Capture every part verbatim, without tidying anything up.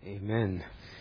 Amen.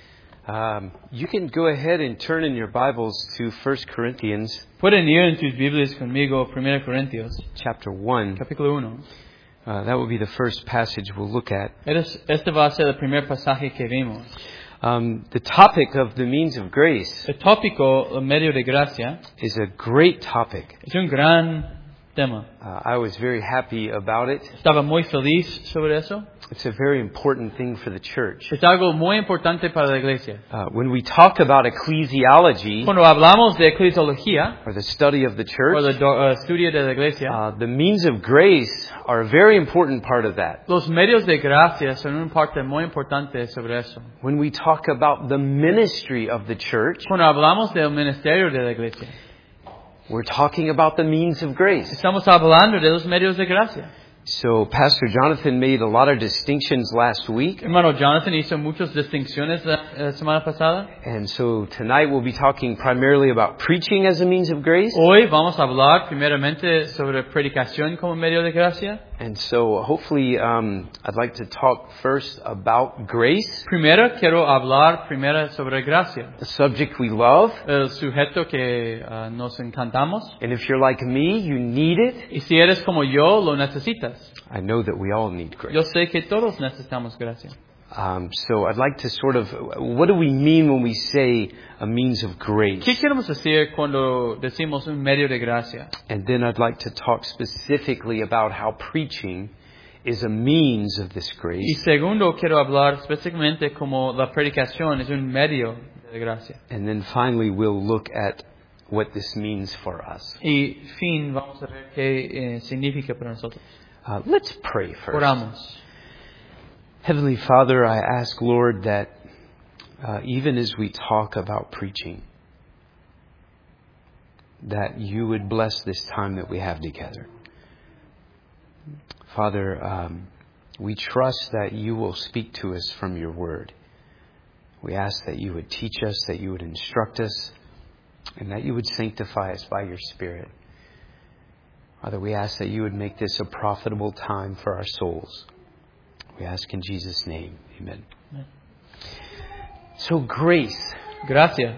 Um, you can go ahead and turn in your Bibles to First Corinthians Pueden ir en tus Biblias conmigo, Primera Corintios, chapter one. capítulo uno. Uh, that will be the first passage we'll look at. Este va a ser el primer pasaje que vimos. Um, the topic of the means of grace El tópico, el medio de gracia, is a great topic. es un gran tema. Uh, I was very happy about it. Estaba muy feliz sobre eso. It's a very important thing for the church. Es algo muy importante para la iglesia. Uh, when we talk about ecclesiology, Cuando hablamos de eclesiología, or the study of the o church, el do- uh, estudio de la iglesia, uh, the means of grace are a very important part of that. los medios de gracia son una parte muy importante sobre eso. When we talk about the ministry of the church, Cuando hablamos del ministerio de la iglesia, we're talking about the means of grace. estamos hablando de los medios de gracia. So Pastor Jonathan made a lot of distinctions last week. Hermano Jonathan hizo muchas distinciones la, la semana pasada. And so tonight we'll be talking primarily about preaching as a means of grace. Hoy vamos a hablar primeramente sobre predicación como medio de gracia. And so hopefully um, I'd like to talk first about grace, Primero quiero hablar primero sobre gracia, a subject we love. el sujeto que uh, nos encantamos. And if you're like me, you need it. Y si eres como yo, lo necesitas. I know that we all need grace. Yo sé que todos necesitamos gracia. Um, so I'd like to sort of, what do we mean when we say a means of grace? ¿Qué queremos decir cuando decimos un medio de gracia? And then I'd like to talk specifically about how preaching is a means of this Y grace. segundo, quiero hablar específicamente como la predicación es un medio de gracia. And then finally we'll look at what this means for us. Y fin, vamos a ver qué eh, significa para nosotros. Uh, let's pray first. Oramos. Heavenly Father, I ask, Lord, that uh, even as we talk about preaching, that you would bless this time that we have together. Father, um, we trust that you will speak to us from your word. We ask that you would teach us, that you would instruct us, and that you would sanctify us by your Spirit. Father, we ask that you would make this a profitable time for our souls. We ask in Jesus' name. Amen. Amen. So grace. Gracia.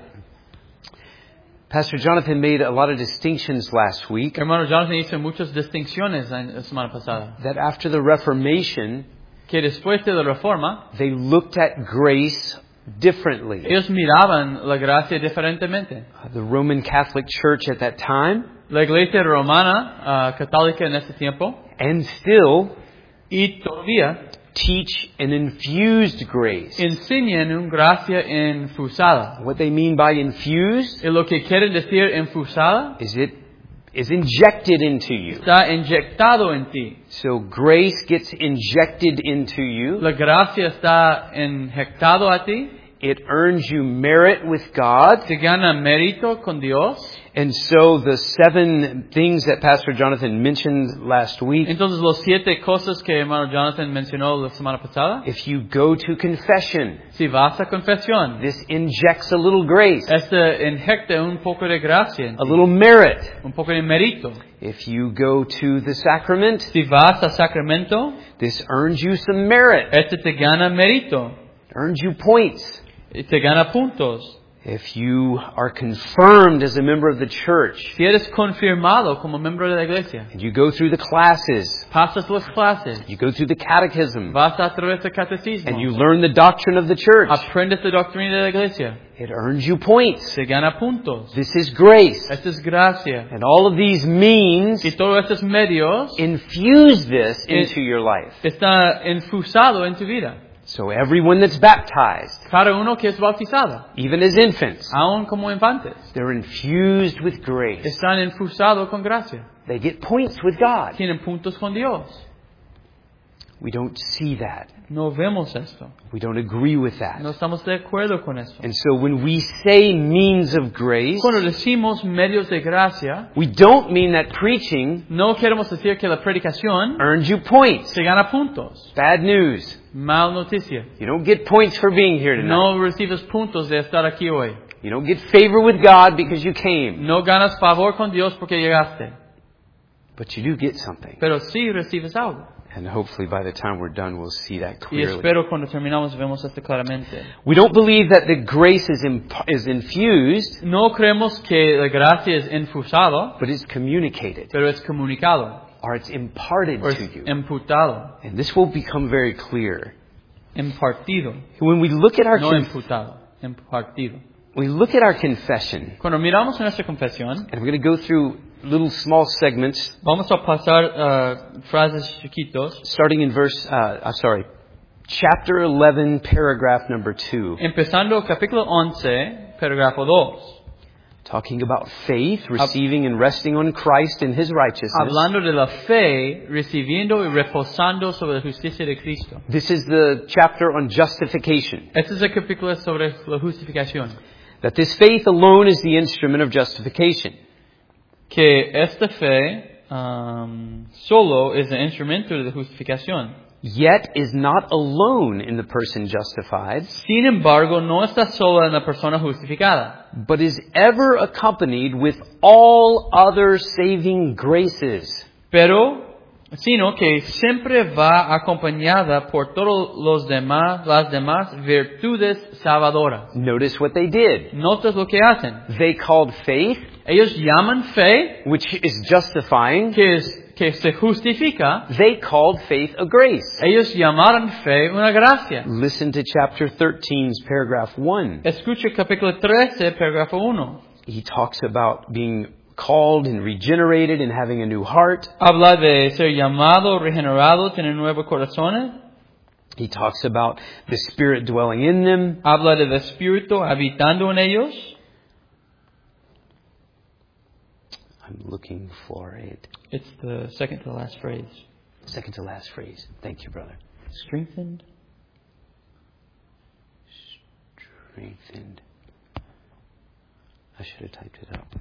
Pastor Jonathan made a lot of distinctions last week. Hermano Jonathan hizo muchas distinciones la semana pasada. That after the Reformation, Que después de la Reforma, they looked at grace differently. ellos miraban la gracia diferentemente. Uh, The Roman Catholic Church at that time, La iglesia romana, uh, católica en ese tiempo, and still y todavía teach an infused grace. enseñan una gracia infusada. What they mean by infused Y lo que quieren decir infusada is it is injected into you. está inyectado en ti. So grace gets injected into you. La gracia está inyectado a ti. It earns you merit with God. Te gana mérito con Dios. And so the seven things that Pastor Jonathan mentioned last week, Entonces, los siete cosas que hermano Jonathan mencionó la semana pasada. if you go to confession, Si vas a confesión, this injects a little grace, este inyecta un poco de gracia en a ti, little merit. un poco de mérito. If you go to the sacrament, Si vas a sacramento, this earns you some merit, este te gana mérito, earns you points. y te gana puntos. If you are confirmed as a member of the church, Si eres confirmado como miembro de la iglesia, and you go through the classes, pasas las clases, you go through the catechism, vas a través del catecismo, and you learn the doctrine of the church, aprendes la doctrina de la iglesia, it earns you points. te gana puntos. This is grace. Esta es gracia. And all of these means Y todos estos medios infuse this into your life. está infusado en tu vida. So everyone that's baptized, Cada uno que es bautizado, even as infants, aún como infantes, they're infused with grace. están infusados con gracia. They get points with God. Tienen puntos con Dios. We don't see that. No vemos esto. We don't agree with that. No estamos de acuerdo con esto. And so when we say means of grace, Cuando decimos medios de gracia, we don't mean that preaching no queremos decir que la predicación earns you points. se gana puntos. Bad news. Mal noticia. You don't get points for being here tonight. No recibes puntos de estar aquí hoy. You don't get favor with God because you came. No ganas favor con Dios porque llegaste. But you do get something. Pero sí recibes algo. And hopefully by the time we're done, we'll see that Y clearly. espero cuando terminamos vemos esto claramente. We don't believe that the grace is, imp- is infused, No creemos que la gracia es infusado, but it's communicated, pero es comunicado or it's imparted o to es you. imputado, And this will become very clear. impartido, When we look at our no conf- imputado, impartido. we look at our confession, Cuando miramos nuestra confesión, and we're going to go through little small segments, vamos a pasar uh, frases chiquitos, starting in verse, uh, uh, sorry, chapter eleven, paragraph number two, empezando capítulo once, parágrafo dos, talking about faith, receiving and resting on Christ and His righteousness. hablando de la fe, recibiendo y reposando sobre la justicia de Cristo. This is the chapter on justification. Este es el capítulo sobre la justificación. That this faith alone is the instrument of justification. Que esta fe um, solo es el instrumento de la justificación. Yet is not alone in the person justified, Sin embargo, no está sola en la persona justificada, but is ever accompanied with all other saving graces. pero sino que siempre va acompañada por todos los demás, las demás virtudes salvadoras. Notice what they did. ¿Notas lo que hacen? They called faith, Ellos llaman fe, which is justifying, que es que se justifica. they called faith a grace. Ellos llamaron fe una gracia. Listen to chapter thirteen's paragraph one. Escucha capítulo trece, parágrafo uno. He talks about being called and regenerated and having a new heart. Habla de ser llamado, regenerado, tener nuevos corazones. He talks about the Spirit dwelling in them. Habla del Espíritu habitando en ellos. I'm looking for it. It's the second to the last phrase. Second to last phrase. Thank you, brother. Strengthened. Strengthened. I should have typed it up.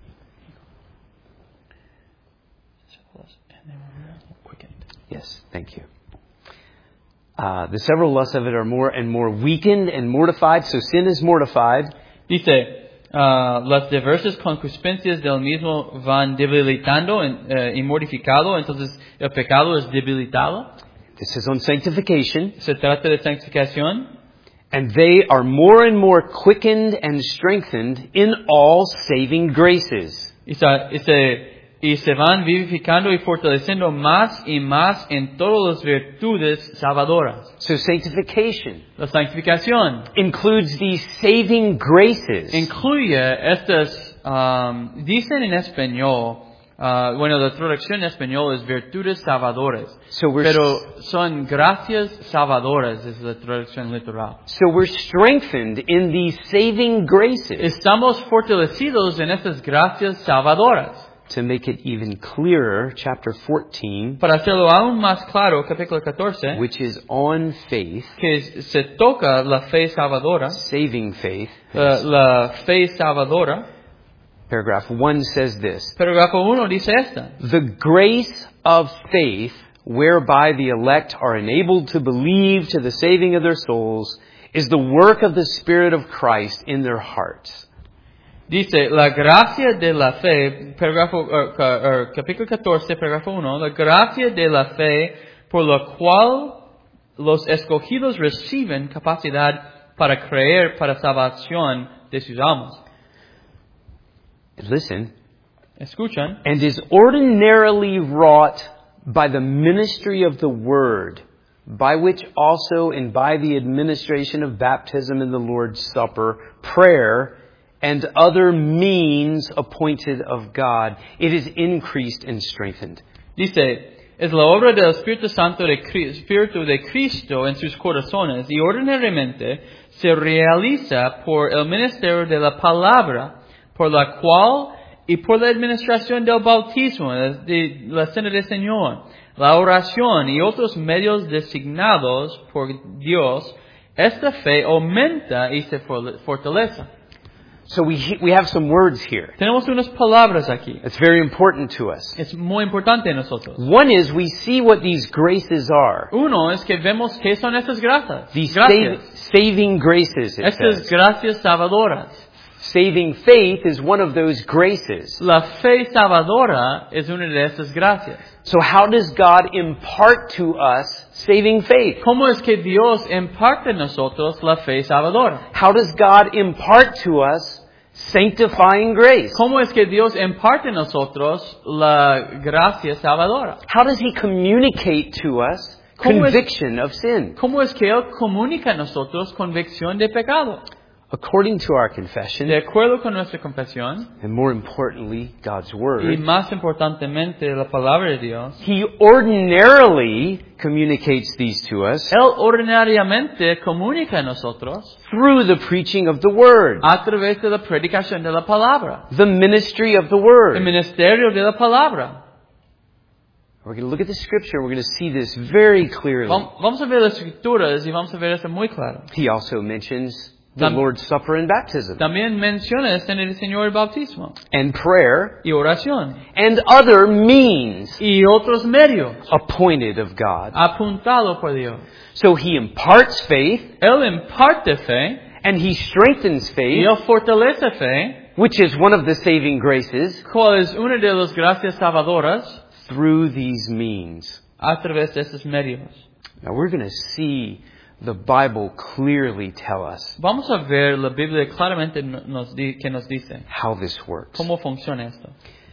And they were quickened. Yes, thank you. Uh, the several lusts of it are more and more weakened and mortified. So sin is mortified. Dice, uh, las diversas concupiscencias del mismo van debilitando en, uh, y mortificado, entonces el pecado es debilitado. This is on sanctification. Se trata de santificación. And they are more and more quickened and strengthened in all saving graces. Y se, y se, y se van vivificando y fortaleciendo más y más en todas las virtudes salvadoras. So sanctification La santificación includes these saving graces. incluye estas, um, dicen en español, uh, bueno, la traducción en español es virtudes salvadoras, So we're pero son gracias salvadoras, es la traducción literal. so we're strengthened in these saving graces. Estamos fortalecidos en estas gracias salvadoras. To make it even clearer, chapter fourteen, Para hacerlo aún más claro, capítulo catorce, which is on faith, que se toca la fe salvadora, saving faith. la, la fe salvadora. Paragraph one says this: Parágrafo uno dice esta. the grace of faith, whereby the elect are enabled to believe to the saving of their souls, is the work of the Spirit of Christ in their hearts. Dice, la gracia de la fe, parágrafo, uh, uh, capítulo catorce, parágrafo uno, la gracia de la fe por la cual los escogidos reciben capacidad para creer para salvación de sus almas. Listen. Escuchan. And is ordinarily wrought by the ministry of the Word, by which also and by the administration of baptism in the Lord's Supper, prayer, and other means appointed of God, it is increased and strengthened. Dice, es la obra del Espíritu Santo de Cristo, Espíritu de Cristo en sus corazones y ordinariamente se realiza por el ministerio de la palabra, por la cual y por la administración del bautismo, de la cena del Señor, la oración y otros medios designados por Dios, esta fe aumenta y se fortalece. So we we have some words here. Tenemos unas palabras aquí. It's very important to us. Es muy importante en nosotros. One is we see what these graces are. Uno es que vemos qué son estas gracias. These Gracias. save, saving graces, it Estas says. gracias salvadoras. Saving faith is one of those graces. La fe salvadora es una de esas gracias. So how does God impart to us saving faith? ¿Cómo es que Dios imparte a nosotros la fe salvadora? How does God impart to us sanctifying grace? ¿Cómo es que Dios imparte a nosotros la gracia salvadora? How does He communicate to us conviction of sin? ¿Cómo es que Él comunica a nosotros convicción de pecado? According to our confession, De acuerdo con nuestra confesión, and more importantly, God's y Word, más importantemente la palabra de Dios, He ordinarily communicates these to us Él ordinariamente comunica a nosotros through the preaching of the Word, a través de la predicación de la palabra, the ministry of the el Word. ministerio de la palabra. We're going to look at the Scripture and we're going to see this very clearly. Vam- Vamos a ver las escrituras y vamos a ver eso muy claro. He also mentions the Tam- Lord's Supper and baptism, También menciona esto en el Señor bautismo and prayer, y oración and other means y otros medios appointed of God. apuntado por Dios. So He imparts faith, Él imparte fe and He strengthens y faith, Él fortalece fe, which is one of the saving graces, cual es una de las gracias salvadoras through these means. a través de estos medios. Now we're going to see the Bible clearly tell us Vamos a ver la Biblia claramente nos di- que nos dice how this works. cómo funciona esto.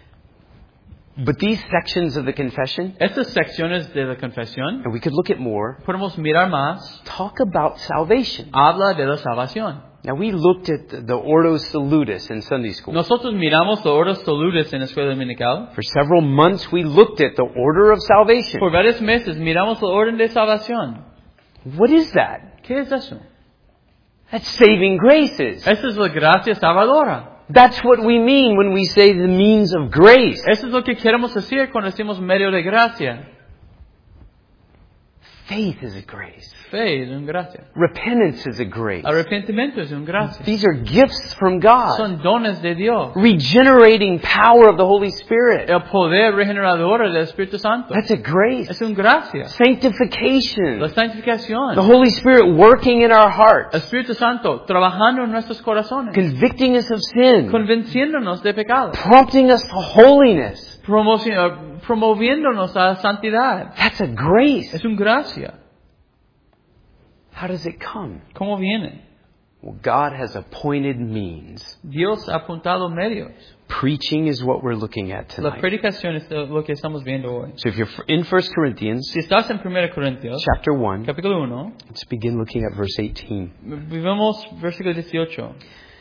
But these sections of the confession, Estas secciones de la confesión, and we could look at more, podemos mirar más, talk about salvation. habla de la salvación. Now we looked at the, the Ordo Salutis in Sunday school. Nosotros miramos los oros saludes en la escuela dominical. For several months we looked at the order of salvation. Por varios meses miramos la orden de salvación. What is that? ¿Qué es eso? That's saving graces. Esa es la gracia salvadora. That's what we mean when we say the means of grace. Eso es lo que queremos decir cuando decimos medio de gracia. Faith is a grace. Fe es una gracia. Repentance is a grace. Arrepentimiento es una gracia. These are gifts from God. Son dones de Dios. Regenerating power of the Holy Spirit. El poder regenerador del Espíritu Santo. That's a grace. Es una gracia. Sanctification. La santificación. The Holy Spirit working in our El hearts. Espíritu Santo trabajando en nuestros corazones. Convicting us of sin. Convenciéndonos de pecado. Prompting us to holiness. Promoci- eh, promoviéndonos a la santidad. That's a grace. Es una gracia. How does it come? ¿Cómo viene? Well, God has appointed means. Dios ha apuntado medios. Preaching is what we're looking at La tonight. predicación es lo que estamos viendo hoy. So if you're in First Corinthians Si estás en primera Corintios, chapter one, capítulo uno, let's begin looking at verse eighteen. vivimos versículo dieciocho.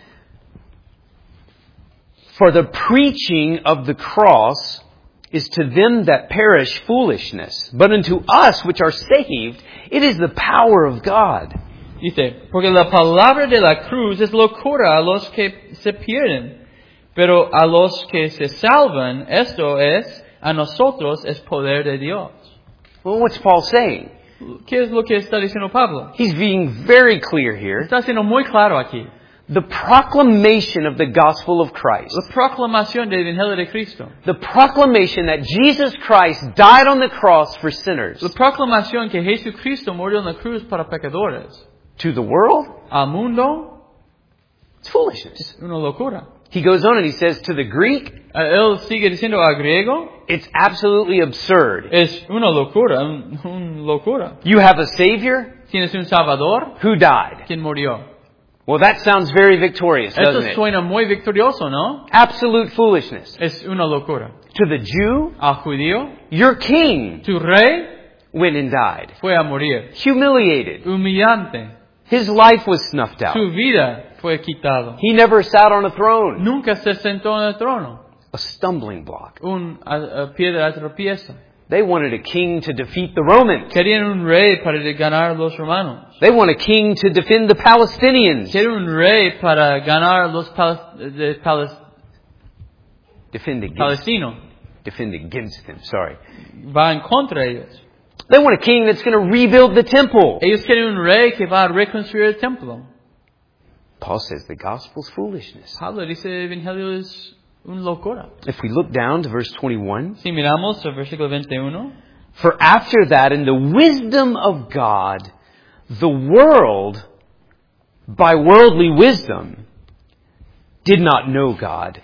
For the preaching of the cross is to them that perish foolishness, but unto us which are saved, it is the power of God. Dice, porque la palabra de la cruz es locura a los que se pierden, pero a los que se salvan, esto es, a nosotros es poder de Dios. Well, what's Paul saying? ¿Qué es lo que está diciendo Pablo? He's being very clear here. Está siendo muy claro aquí. The proclamation of the gospel of Christ. La proclamación del Evangelio de Cristo. The proclamation that Jesus Christ died on the cross for sinners. La proclamación que Jesucristo murió en la cruz para pecadores. To the world, Al mundo, it's foolishness. es una locura. He goes on and he says, to the Greek, Él sigue diciendo a griego, it's absolutely absurd. es una locura, un, un locura. You have a Savior Tienes un Salvador, who died. quien murió. Well, that sounds very victorious, Esto doesn't it? suena muy victorioso, ¿no? Absolute foolishness. Es una locura. To the Jew, Al judío, your king tu rey went and died. fue a morir. Humiliated. Humillante. His life was snuffed out. Su vida fue quitado. He never sat on a throne. Nunca se sentó en el trono. A stumbling block. Un a, a piedra de tropieza. They wanted a king to defeat the Romans. Querían un rey para ganar a los romanos. They want a king to defend the Palestinians. Quieren un rey para ganar a los pal- de Palas- Defend against, palestinos. defend against them, sorry. Va en contra de ellos. They want a king that's going to rebuild the temple. Ellos quieren un rey que va a reconstruir el templo. Paul says the gospel's foolishness. Pablo dice el evangelio es una locura. If we look down to verse twenty-one, Si miramos el versículo veintiuno, for after that, in the wisdom of God, the world, by worldly wisdom, did not know God,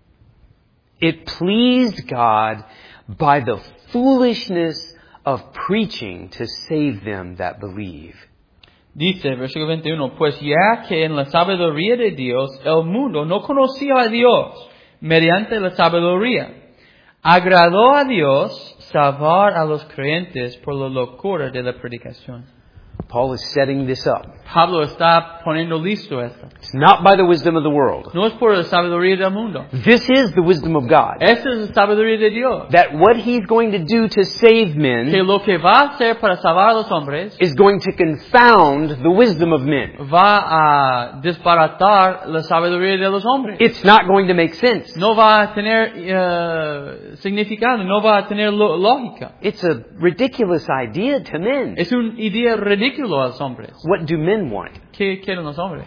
it pleased God by the foolishness of preaching to save them that believe. Dice, versículo veintiuno, pues ya que en la sabiduría de Dios el mundo no conocía a Dios mediante la sabiduría, agradó a Dios salvar a los creyentes por la locura de la predicación. Paul is setting this up. Pablo está poniendo listo esto. It's not by the wisdom of the world. No es por la sabiduría del mundo. This is the wisdom of God. Esta es la sabiduría de Dios. That what He's going to do to save men Que lo que va a hacer para salvar a los hombres is going to confound the wisdom of men. va a desbaratar la sabiduría de los hombres. It's not going to make sense. No va a tener uh, significado, no va a tener lo- lógica. It's a ridiculous idea to men. Es una idea ridícula a los hombres. What do men want? ¿Qué quieren los hombres?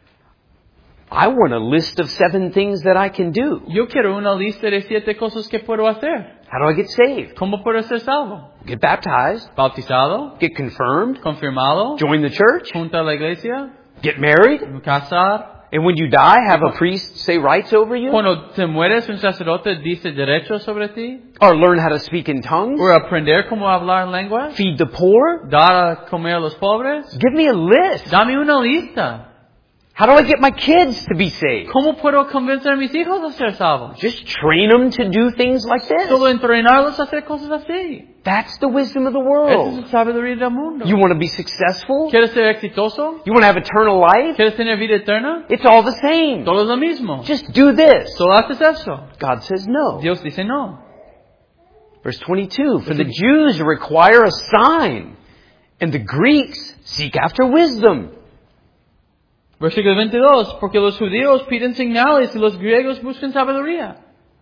I want a list of seven things that I can do. Yo quiero una lista de siete cosas que puedo hacer. How do I get saved? ¿Cómo puedo ser salvo? Get baptized, Bautizado, get confirmed, confirmado, join the church, junto a la iglesia, get married, casar. and when you die, have a priest say rights over you, Cuando te mueres, un sacerdote dice derechos sobre ti. or learn how to speak in tongues, O aprender cómo hablar en lenguas. feed the poor. Dar a comer a los pobres. Give me a list. Dame una lista. How do I get my kids to be saved? ¿Cómo puedo convencer a mis hijos a ser salvos? Just train them to do things like this. Solo entrenarlos a hacer cosas así. That's the wisdom of the Esa es world. la sabiduría del mundo. You want to be successful? ¿Quieres ser exitoso? You want to have eternal life? ¿Quieres tener vida eterna? It's all the same. Todo es lo mismo. Just do this. Solo haces eso. God says no. Dios dice no. Verse twenty-two, for the Jews require a sign, and the Greeks seek after wisdom. Versículo veintidós. Porque los judíos piden señales y los griegos buscan sabiduría.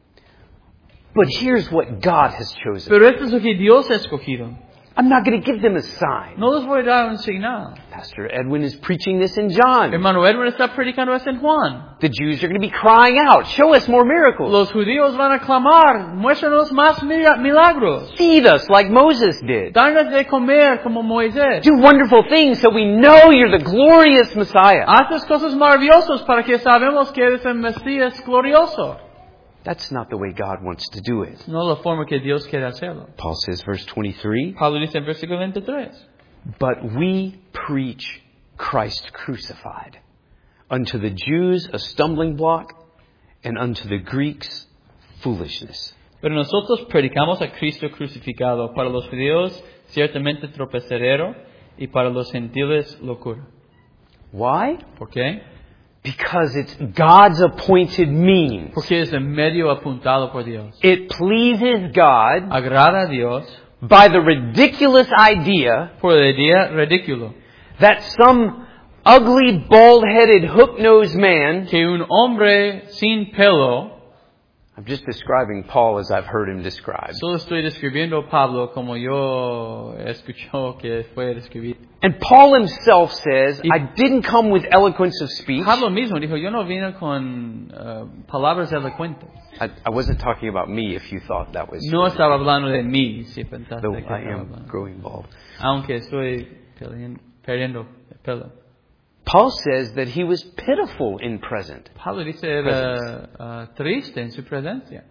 But here's what God has chosen. Pero esto es lo que Dios ha escogido. I'm not going to give them a sign. No les voy a dar un señal. Pastor Edwin is preaching this in John. Hermano Edwin está predicando esto en Juan. The Jews are going to be crying out, show us more miracles. Los judíos van a clamar, muéstranos más mira- milagros. Feed us like Moses did. Danos de comer como Moisés. Do wonderful things so we know you're the glorious Messiah. Haces cosas maravillosas para que sabemos que eres el Mesías glorioso. That's not the way God wants to do it. No la forma que Dios quiere hacerlo. Paul says, verse twenty-three, Pablo dice en versículo veintitrés. but we preach Christ crucified, unto the Jews a stumbling block, and unto the Greeks foolishness. Pero nosotros predicamos a Cristo crucificado, para los judíos ciertamente tropezadero y para los gentiles locura. Why? ¿Por qué? Because it's God's appointed means. Porque es el medio apuntado por Dios. It pleases God Agrada a Dios by the ridiculous idea por el día ridículo that some ugly, bald-headed, hook-nosed man, que un hombre sin pelo, I'm just describing Paul as I've heard him described, solo estoy describiendo a Pablo como yo escuchó que fue describido. and Paul himself says, I didn't come with eloquence of speech. Pablo mismo dijo, yo no vine con uh, palabras elocuentes. I, I wasn't talking about me if you thought that was, No estaba hablando de mí, si pensaste though que I estaba am hablando. growing bald. Aunque estoy perdiendo, perdiendo el pelo. Paul says that he was pitiful in present. Pablo dice era uh, triste en su presencia.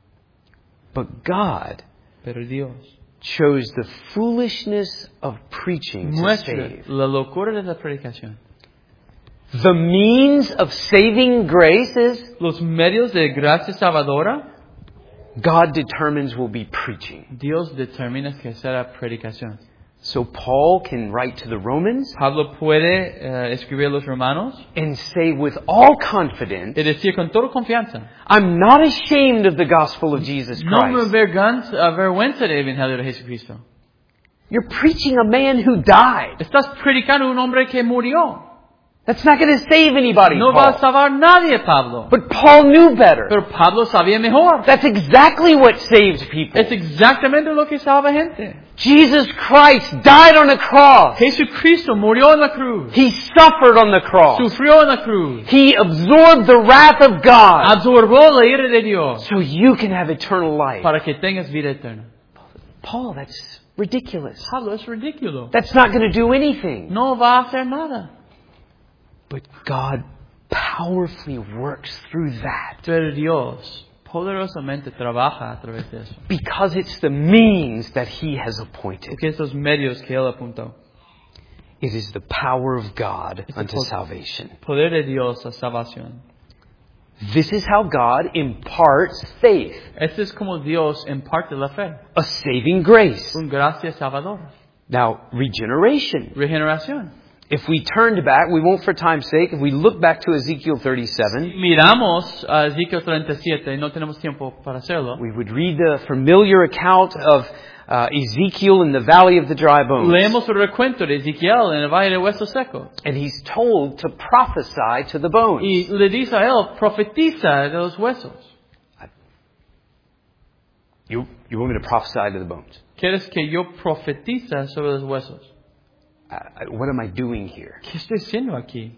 But God Pero Dios chose the foolishness of preaching to muestra save. la locura de la predicación. The means of saving grace is Los medios de gracia salvadora, God determines will be preaching. Dios determina que será predicación. So Paul can write to the Romans Pablo puede uh, escribir a los romanos and say with all confidence, y decir con toda confianza, I'm not ashamed of the gospel of Jesus no me Christ. avergüenza, avergüenza del evangelio de Jesucristo. You're preaching a man who died. Estás predicando a un hombre que murió. That's not going to save anybody, No va a Paul. salvar nadie, Pablo. But Paul knew better. Pero Pablo sabía mejor. That's exactly what saves people. Es exactamente lo que salva gente. Jesus Christ died on a cross. Jesucristo murió en la cruz. He suffered on the cross. Sufrió en la cruz. He absorbed the wrath of God Absorbó la ira de Dios so you can have eternal life. para que tengas vida eterna. Paul, that's ridiculous. Pablo, es ridículo. That's not going to do anything. No va a hacer nada. But God powerfully works through that. Pero Dios poderosamente trabaja a través de eso. Because it's the means that He has appointed. Porque estos medios que Él apuntó. It is the power of God Es el unto po- salvation. Poder de Dios a salvación. This is how God imparts faith, Este es como Dios imparte la fe. a saving grace. Un gracia salvadora. Now, regeneration. Regeneración. If we turned back, we won't for time's sake, if we look back to Ezekiel thirty-seven, Miramos a Ezequiel treinta y siete, no tenemos tiempo para hacerlo. we would read the familiar account of uh, Ezekiel in the valley of the dry bones. Leemos el recuento de Ezequiel en el valle de huesos secos. And he's told to prophesy to the bones. Y le dice a él, profetiza de los huesos. You, you want me to prophesy to the bones? ¿Quieres que yo profetiza sobre los huesos? Uh, what am I doing here? ¿Qué estoy haciendo aquí?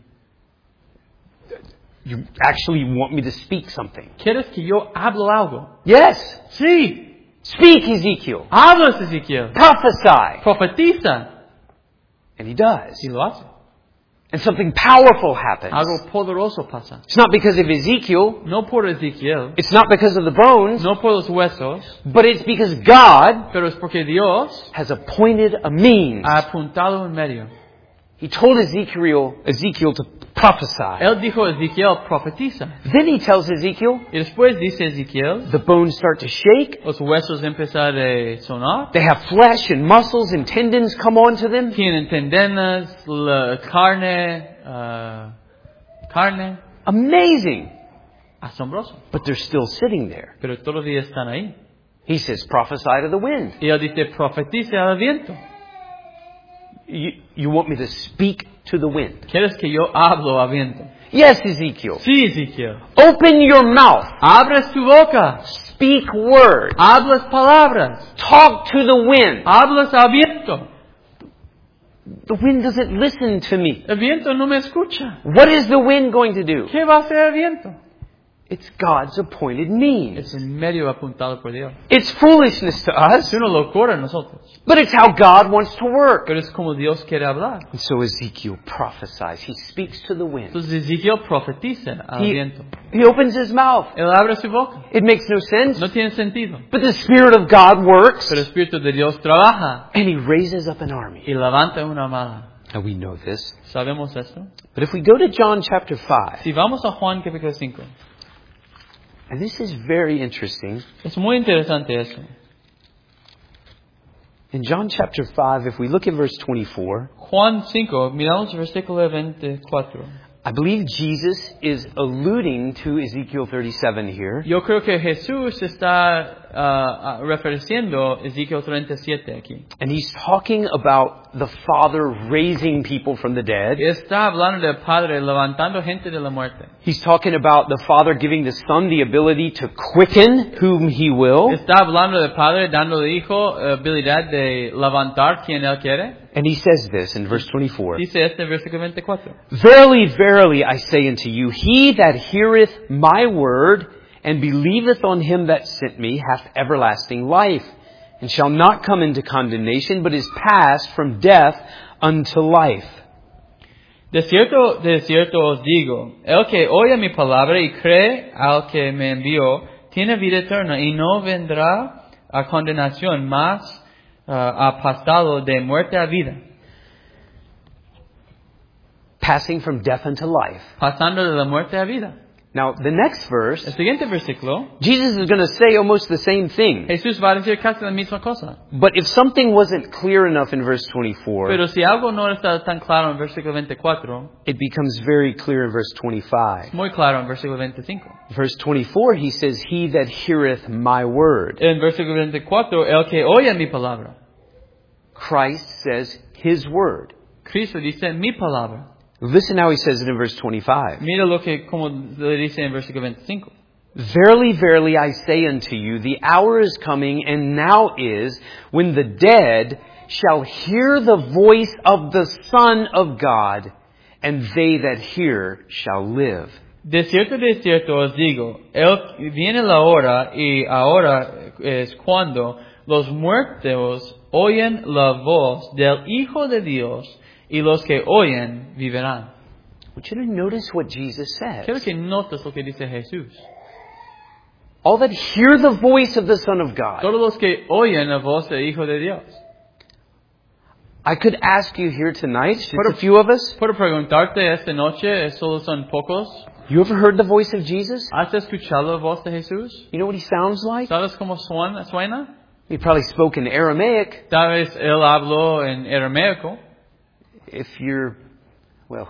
You actually want me to speak something? ¿Quieres que yo hablo algo? Yes! Sí. Speak, Ezekiel! Hablas, Ezequiel. Prophesy! Profetiza. And he does. Y lo hace. And something powerful happens. Algo poderoso pasa. It's not because of Ezekiel. No por Ezequiel. It's not because of the bones. No por los huesos. But it's because God Pero es porque Dios has appointed a means. ha apuntado en medio. He told Ezekiel, Ezekiel to prophesy. Él dijo a Ezequiel, profetiza. Then he tells Ezekiel, Y después dice Ezequiel, the bones start to shake. los huesos empiezan a sonar. They have flesh and muscles and tendons come onto them. Tienen tendenas, la carne, ah, carne. Amazing. Asombroso. But they're still sitting there. Pero todavía están ahí. He says, prophesy to the wind. Y él dice, profetice al viento. You, you want me to speak to the wind? ¿Quieres que yo hablo al viento? Yes, Ezekiel. Sí, Ezequiel. Open your mouth. Abres tu boca. Speak words. Hablas palabras. Talk to the wind. Hablas al viento. The wind doesn't listen to me. El viento no me escucha. What is the wind going to do? ¿Qué va a hacer el viento? It's God's appointed means. Es un medio apuntado por Dios. It's foolishness to us, Es una locura en nosotros. but it's how God wants to work. Pero es como Dios quiere hablar. And so Ezekiel prophesies. He speaks to the wind. Entonces Ezequiel profetiza al He, viento. he opens his mouth. Él abre su boca. It makes no sense. No tiene sentido. But the Spirit of God works, Pero el Espíritu de Dios trabaja and He raises up an army. y levanta una mala. And we know this. ¿Sabemos esto? But if we go to John chapter five, Si vamos a Juan capítulo cinco. and this is very interesting. Es muy interesante eso. In John chapter five, if we look at verse twenty-four, Juan cinco, miramos el versículo veinticuatro. I believe Jesus is alluding to Ezekiel thirty-seven here. Yo creo que Jesús está uh, uh, refiriendo a Ezequiel treinta y siete aquí. And he's talking about the Father raising people from the dead. Está hablando del Padre levantando gente de la muerte. He's talking about the Father giving the Son the ability to quicken whom He will. Está hablando del Padre dando al Hijo eh, habilidad de levantar quien Él quiere. And He says this in verse twenty-four. Dice este versículo veinticuatro. Verily, verily, I say unto you, he that heareth my word and believeth on Him that sent me hath everlasting life, and shall not come into condemnation, but is passed from death unto life. De cierto, de cierto os digo, el que oye mi palabra y cree al que me envió, tiene vida eterna y no vendrá a condenación, mas uh, ha pasado de muerte a vida. Passing from death unto life. Pasando de la muerte a vida. Now, the next verse, El siguiente versículo, Jesus is going to say almost the same thing. Jesús va a decir casi la misma cosa. But if something wasn't clear enough in verse twenty-four, Pero si algo no está tan claro en versículo veinticuatro, it becomes very clear in verse twenty-five. muy claro en versículo veinticinco. Verse twenty-four, he says, he that heareth my word. En versículo veinticuatro, el que oye mi palabra. Christ says his word. Cristo dice mi palabra. Listen how he says it in verse twenty-five. Mira lo que como le dice en versículo veinticinco. Verily, verily, I say unto you, the hour is coming, and now is, when the dead shall hear the voice of the Son of God, and they that hear shall live. De cierto, de cierto os digo, el, viene la hora y ahora es cuando los muertos oyen la voz del Hijo de Dios y los que oyen vivirán. want you to notice what Jesus says. Quiero que notes lo que dice Jesús. All that hear the voice of the Son of God. Todos los que oyen la voz del Hijo de Dios. I could ask you here tonight, just Puedo- a few of us, Puedo preguntarte esta noche, solo son pocos. you ever heard the voice of Jesus? ¿Has escuchado la voz de Jesús? You know what he sounds like? ¿Sabes cómo suena? suena? He probably spoke in Aramaic. Tal vez él habló en aramaico. If you're, well,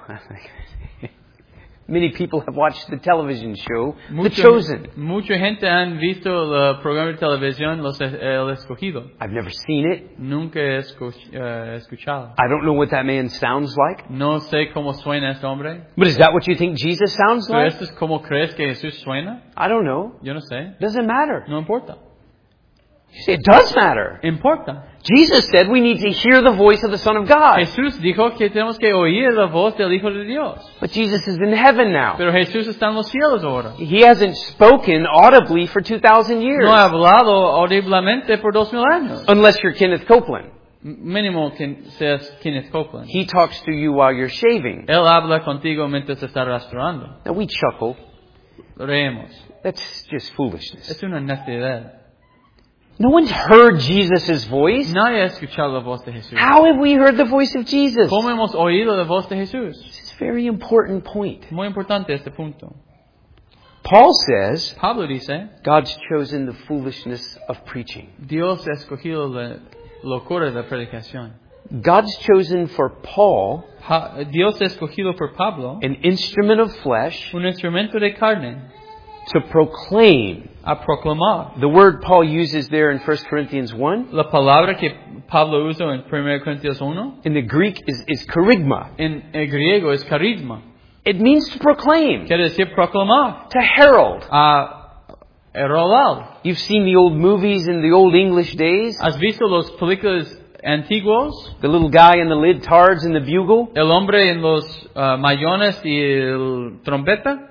many people have watched the television show, The Mucha, Chosen. mucha gente han visto el programa de televisión Los El Escogido. I've never seen it. Nunca he escu- eh, escuchado. I don't know what that man sounds like. No sé cómo suena este hombre. But is that what you think Jesus sounds ¿Pero like? esto es cómo crees que Jesús suena? I don't know. Yo no sé. Doesn't matter. No importa. You say, it does matter. Importa. Jesus said we need to hear the voice of the Son of God. Jesús dijo que tenemos que oír la voz del Hijo de Dios. But Jesus is in heaven now. Pero Jesús está en los cielos ahora. He hasn't spoken audibly for two thousand years. No ha hablado audiblemente por dos mil años. Unless you're Kenneth Copeland. Mínimo que seas Kenneth Copeland. He talks to you while you're shaving. Él habla contigo mientras está restaurando. Now we chuckle. Reemos. That's just foolishness. Es una necedad. No one's heard Jesus' voice. Nadie ha escuchado la voz de Jesús. How have we heard the voice of Jesus? ¿Cómo hemos oído la voz de Jesús? This is a very important point. Muy importante este punto. Paul says Pablo dice, God's chosen the foolishness of preaching. Dios ha escogido la locura de la predicación. God's chosen for Paul Pa- Dios ha escogido por Pablo an instrument of flesh un instrumento de carne to proclaim. a proclamar. The word Paul uses there in First Corinthians one, La palabra que Pablo usa en primera Corintios uno, in the Greek is, is kerygma. en el griego es carisma. It means to proclaim, Quiere decir proclamar, to herald. a heraldar. You've seen the old movies in the old English days. ¿Has visto las películas antiguos? The little guy in the libtards and the bugle. El hombre en los uh, mayones y el trompeta.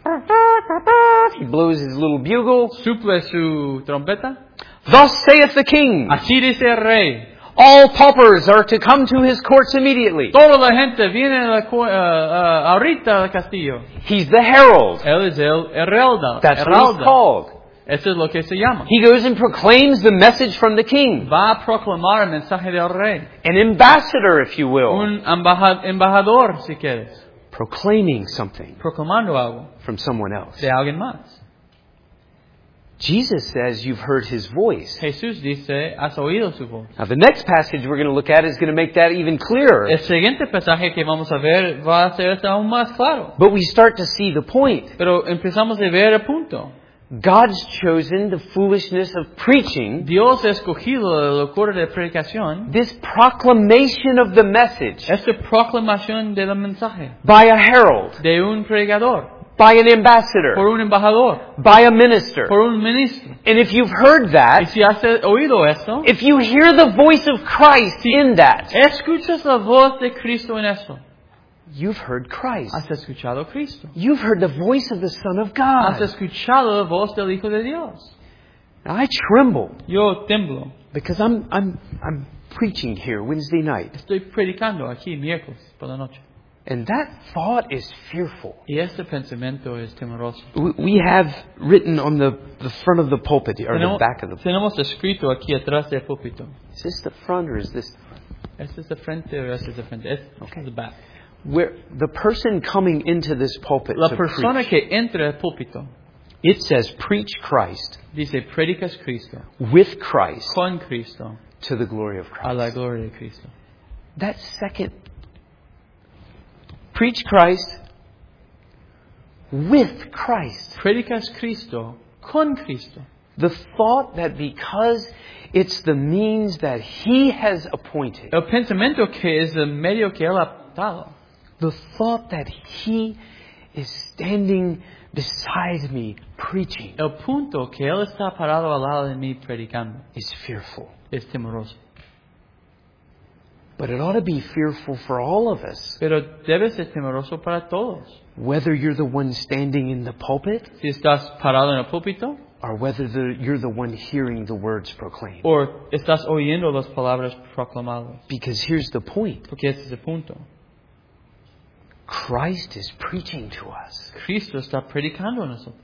He blows his little bugle. Suple su trompeta. Thus saith the king, Así dice el rey. all paupers are to come to his courts immediately. Toda la gente viene a la, cu- uh, uh, ahorita al castillo. He's the herald. Él es el heralda. That's what he's heralda. called. Eso es lo que se llama. He goes and proclaims the message from the king. Va a proclamar el mensaje del rey. An ambassador, if you will. Un embaja- embajador, si quieres. Proclaiming something Proclamando algo from someone else. de alguien más. Jesus says you've heard his voice. Jesús dice, has oído su voz. Now the next passage we're going to look at is going to make that even clearer. El siguiente pasaje que vamos a ver va a ser esto aún más claro. But we start to see the point. Pero empezamos a ver el punto. God's chosen the foolishness of preaching, Dios ha escogido la locura de predicación, this proclamation of the message esta proclamación del mensaje by a herald, de un predicador, by an por ambassador, un embajador, by a minister. por un ministro. And if you've heard Y that, si has oído esto, if you hear the voice of Christ in that, escuchas la voz de Cristo en eso. you've heard Christ. Has escuchado a Cristo. You've heard the voice of the Son of Has God. escuchado la voz del Hijo de Dios. Now, I tremble Yo temblo. because I'm I'm I'm preaching here Wednesday night, Estoy predicando aquí miércoles por la noche. and that thought is fearful. Y este pensamiento es temeroso. We we have written on the, the front of the pulpit or the Tenemos, back of the. tenemos escrito aquí atrás del púlpito. Is this the front or is this the front? ¿Este es de frente o este es de frente? Este Okay. es the back. Where the person coming into this pulpit La to persona preach, que entra al púlpito it says preach Christ dice, predicas Cristo, with Christ con Cristo, to the glory of a la Christ. gloria de Cristo. That second, preach Christ with Christ. Predicas Cristo, con Cristo. The thought that because it's the means that He has appointed, El pensamiento que es el medio que Él ha dado. the thought that He is standing beside me preaching El punto que Él está parado al lado de mí predicando is fearful. es temeroso. But it ought to be fearful for all of us. Pero debe ser temeroso para todos. Whether you're the one standing in the pulpit Si estás parado en el púlpito or whether the, you're the one hearing the words proclaimed. o estás oyendo las palabras proclamadas. Because here's the point. Porque ese es el punto. Christ is preaching to us. Cristo está predicando a nosotros.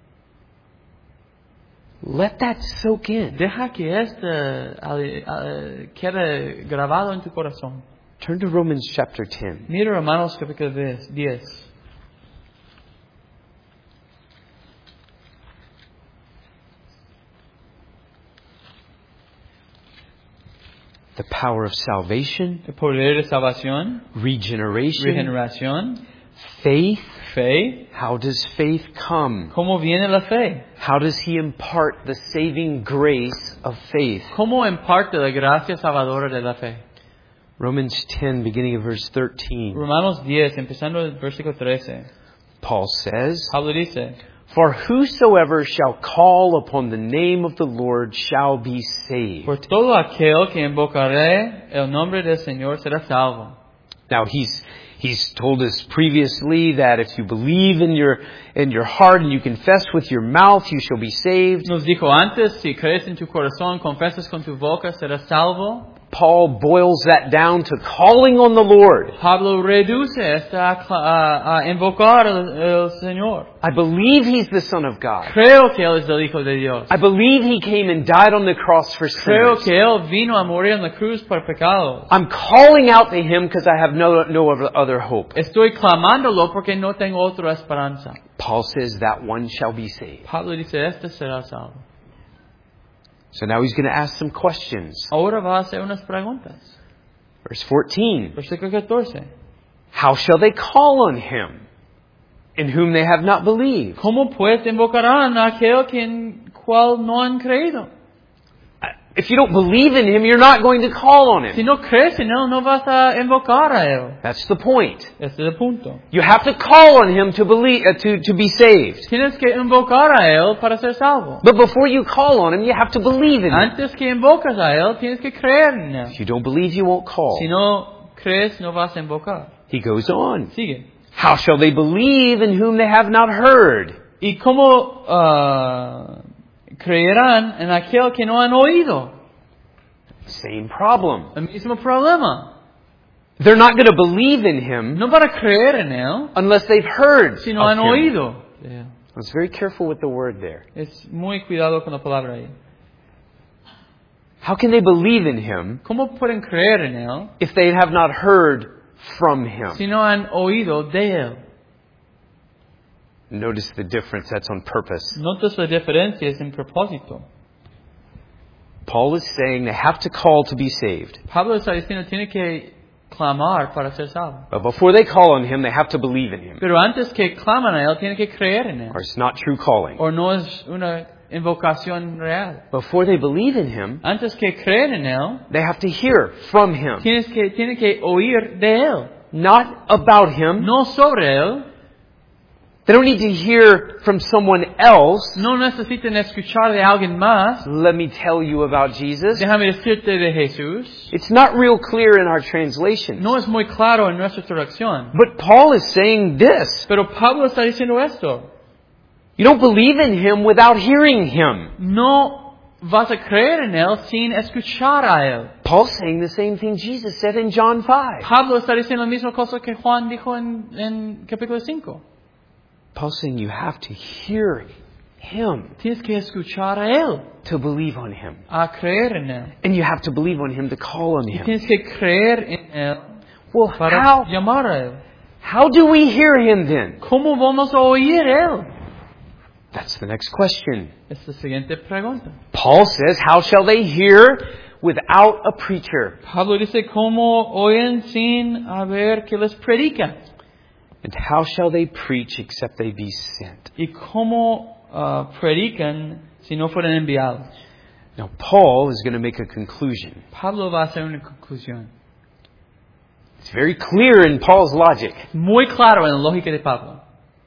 Let that soak in. Deja que este uh, quede grabado en tu corazón. Turn to Romans chapter ten. Mira Romanos capítulo diez. The power of salvation, El poder de salvación, regeneration, regeneración, faith. fe. How does faith come? ¿Cómo viene la fe? How does He impart the saving grace of faith? ¿Cómo imparte la gracia salvadora de la fe? Romans ten, beginning of verse thirteen. Romanos diez, empezando el versículo trece. Paul says, Pablo dice, For whosoever shall call upon the name of the Lord shall be saved. por todo aquel que invocaré el nombre del Señor será salvo. Now he's he's told us previously that if you believe in your in your heart and you confess with your mouth, you shall be saved. Nos dijo antes, si crees en tu corazón, confesas con tu boca, serás salvo. Paul boils that down to calling on the Lord. Pablo reduce esto a, a, a invocar al, al Señor. I believe He's the Son of God. Creo que Él es el Hijo de Dios. I believe He came and died on the cross for Creo sinners. que Él vino a morir en la cruz por pecados. I'm calling out to Him because I have no no other hope. Estoy clamándolo porque no tengo otra esperanza. Paul says that one shall be saved. Pablo dice, este será salvo. So now he's going to ask some questions. Ahora va a hacer unas preguntas. Verse fourteen. Versículo catorce. How shall they call on Him in whom they have not believed? ¿Cómo pues invocarán a aquel que en cual no han creído? If you don't believe in Him, you're not going to call on Si Him. no crees en Él, no vas a invocar a Él. That's the point. Este es el punto. You have to call on Him to believe, uh, to, to be saved. Tienes que invocar a Él para ser salvo. But before you call on Him, you have to believe in Him. Antes que invocas a Él, tienes que creer en Él. If you don't believe, you won't call. Si no crees, no vas a invocar. He goes on. Sigue. How shall they believe in whom they have not heard? ¿Y cómo uh, creerán en aquel que no han oído? Same problem. El mismo problema. They're not going to believe in Him No para creer en Él, unless they've heard si no of han Him. oído. Yeah. I was very careful with the word there. Es muy cuidado con la palabra ahí. How can they believe in Him ¿Cómo pueden creer en Él if they have not heard from Him? si no han oído de Él? Notice the difference. That's on purpose. Notas la diferencia, es en propósito. Paul is saying they have to call to be saved. Pablo está diciendo tiene que clamar para ser salvo. But before they call on Him, they have to believe in Him. Pero antes que claman a Él, tiene que creer en Él. Or it's not true calling. O no es una invocación real. Before they believe in Him, Antes que creer en Él, they have to hear from Him. tienes que, tiene que oír de Él. Not about Him. No sobre Él. They don't need to hear from someone else. No necesitan escuchar de alguien más. Let me tell you about Jesus. Déjame decirte de Jesús. It's not real clear in our translation. No es muy claro en nuestra traducción. But Paul is saying this. Pero Pablo está diciendo esto. You don't believe in Him without hearing Him. No vas a creer en Él sin escuchar a Él. Paul's saying the same thing Jesus said in John five. Pablo está diciendo la misma cosa que Juan dijo en, en capítulo cinco. Paul's saying you have to hear Him Tienes que escuchar a Él, to believe on Him. a creer en Él. And you have to believe on Him to call on Y Him. tienes que creer en Él Well, para how, llamar a Él. how do we hear Him then? ¿Cómo vamos a oír Él? That's the next question. Es la siguiente pregunta. Paul says, how shall they hear without a preacher? Pablo dice, ¿cómo oyen sin haber que les predica? And how shall they preach except they be sent? ¿Y cómo uh, predican si no fueran enviados? Now, Paul is going to make a conclusion. Pablo va a hacer una conclusión. It's very clear in Paul's logic. Muy claro en la lógica de Pablo.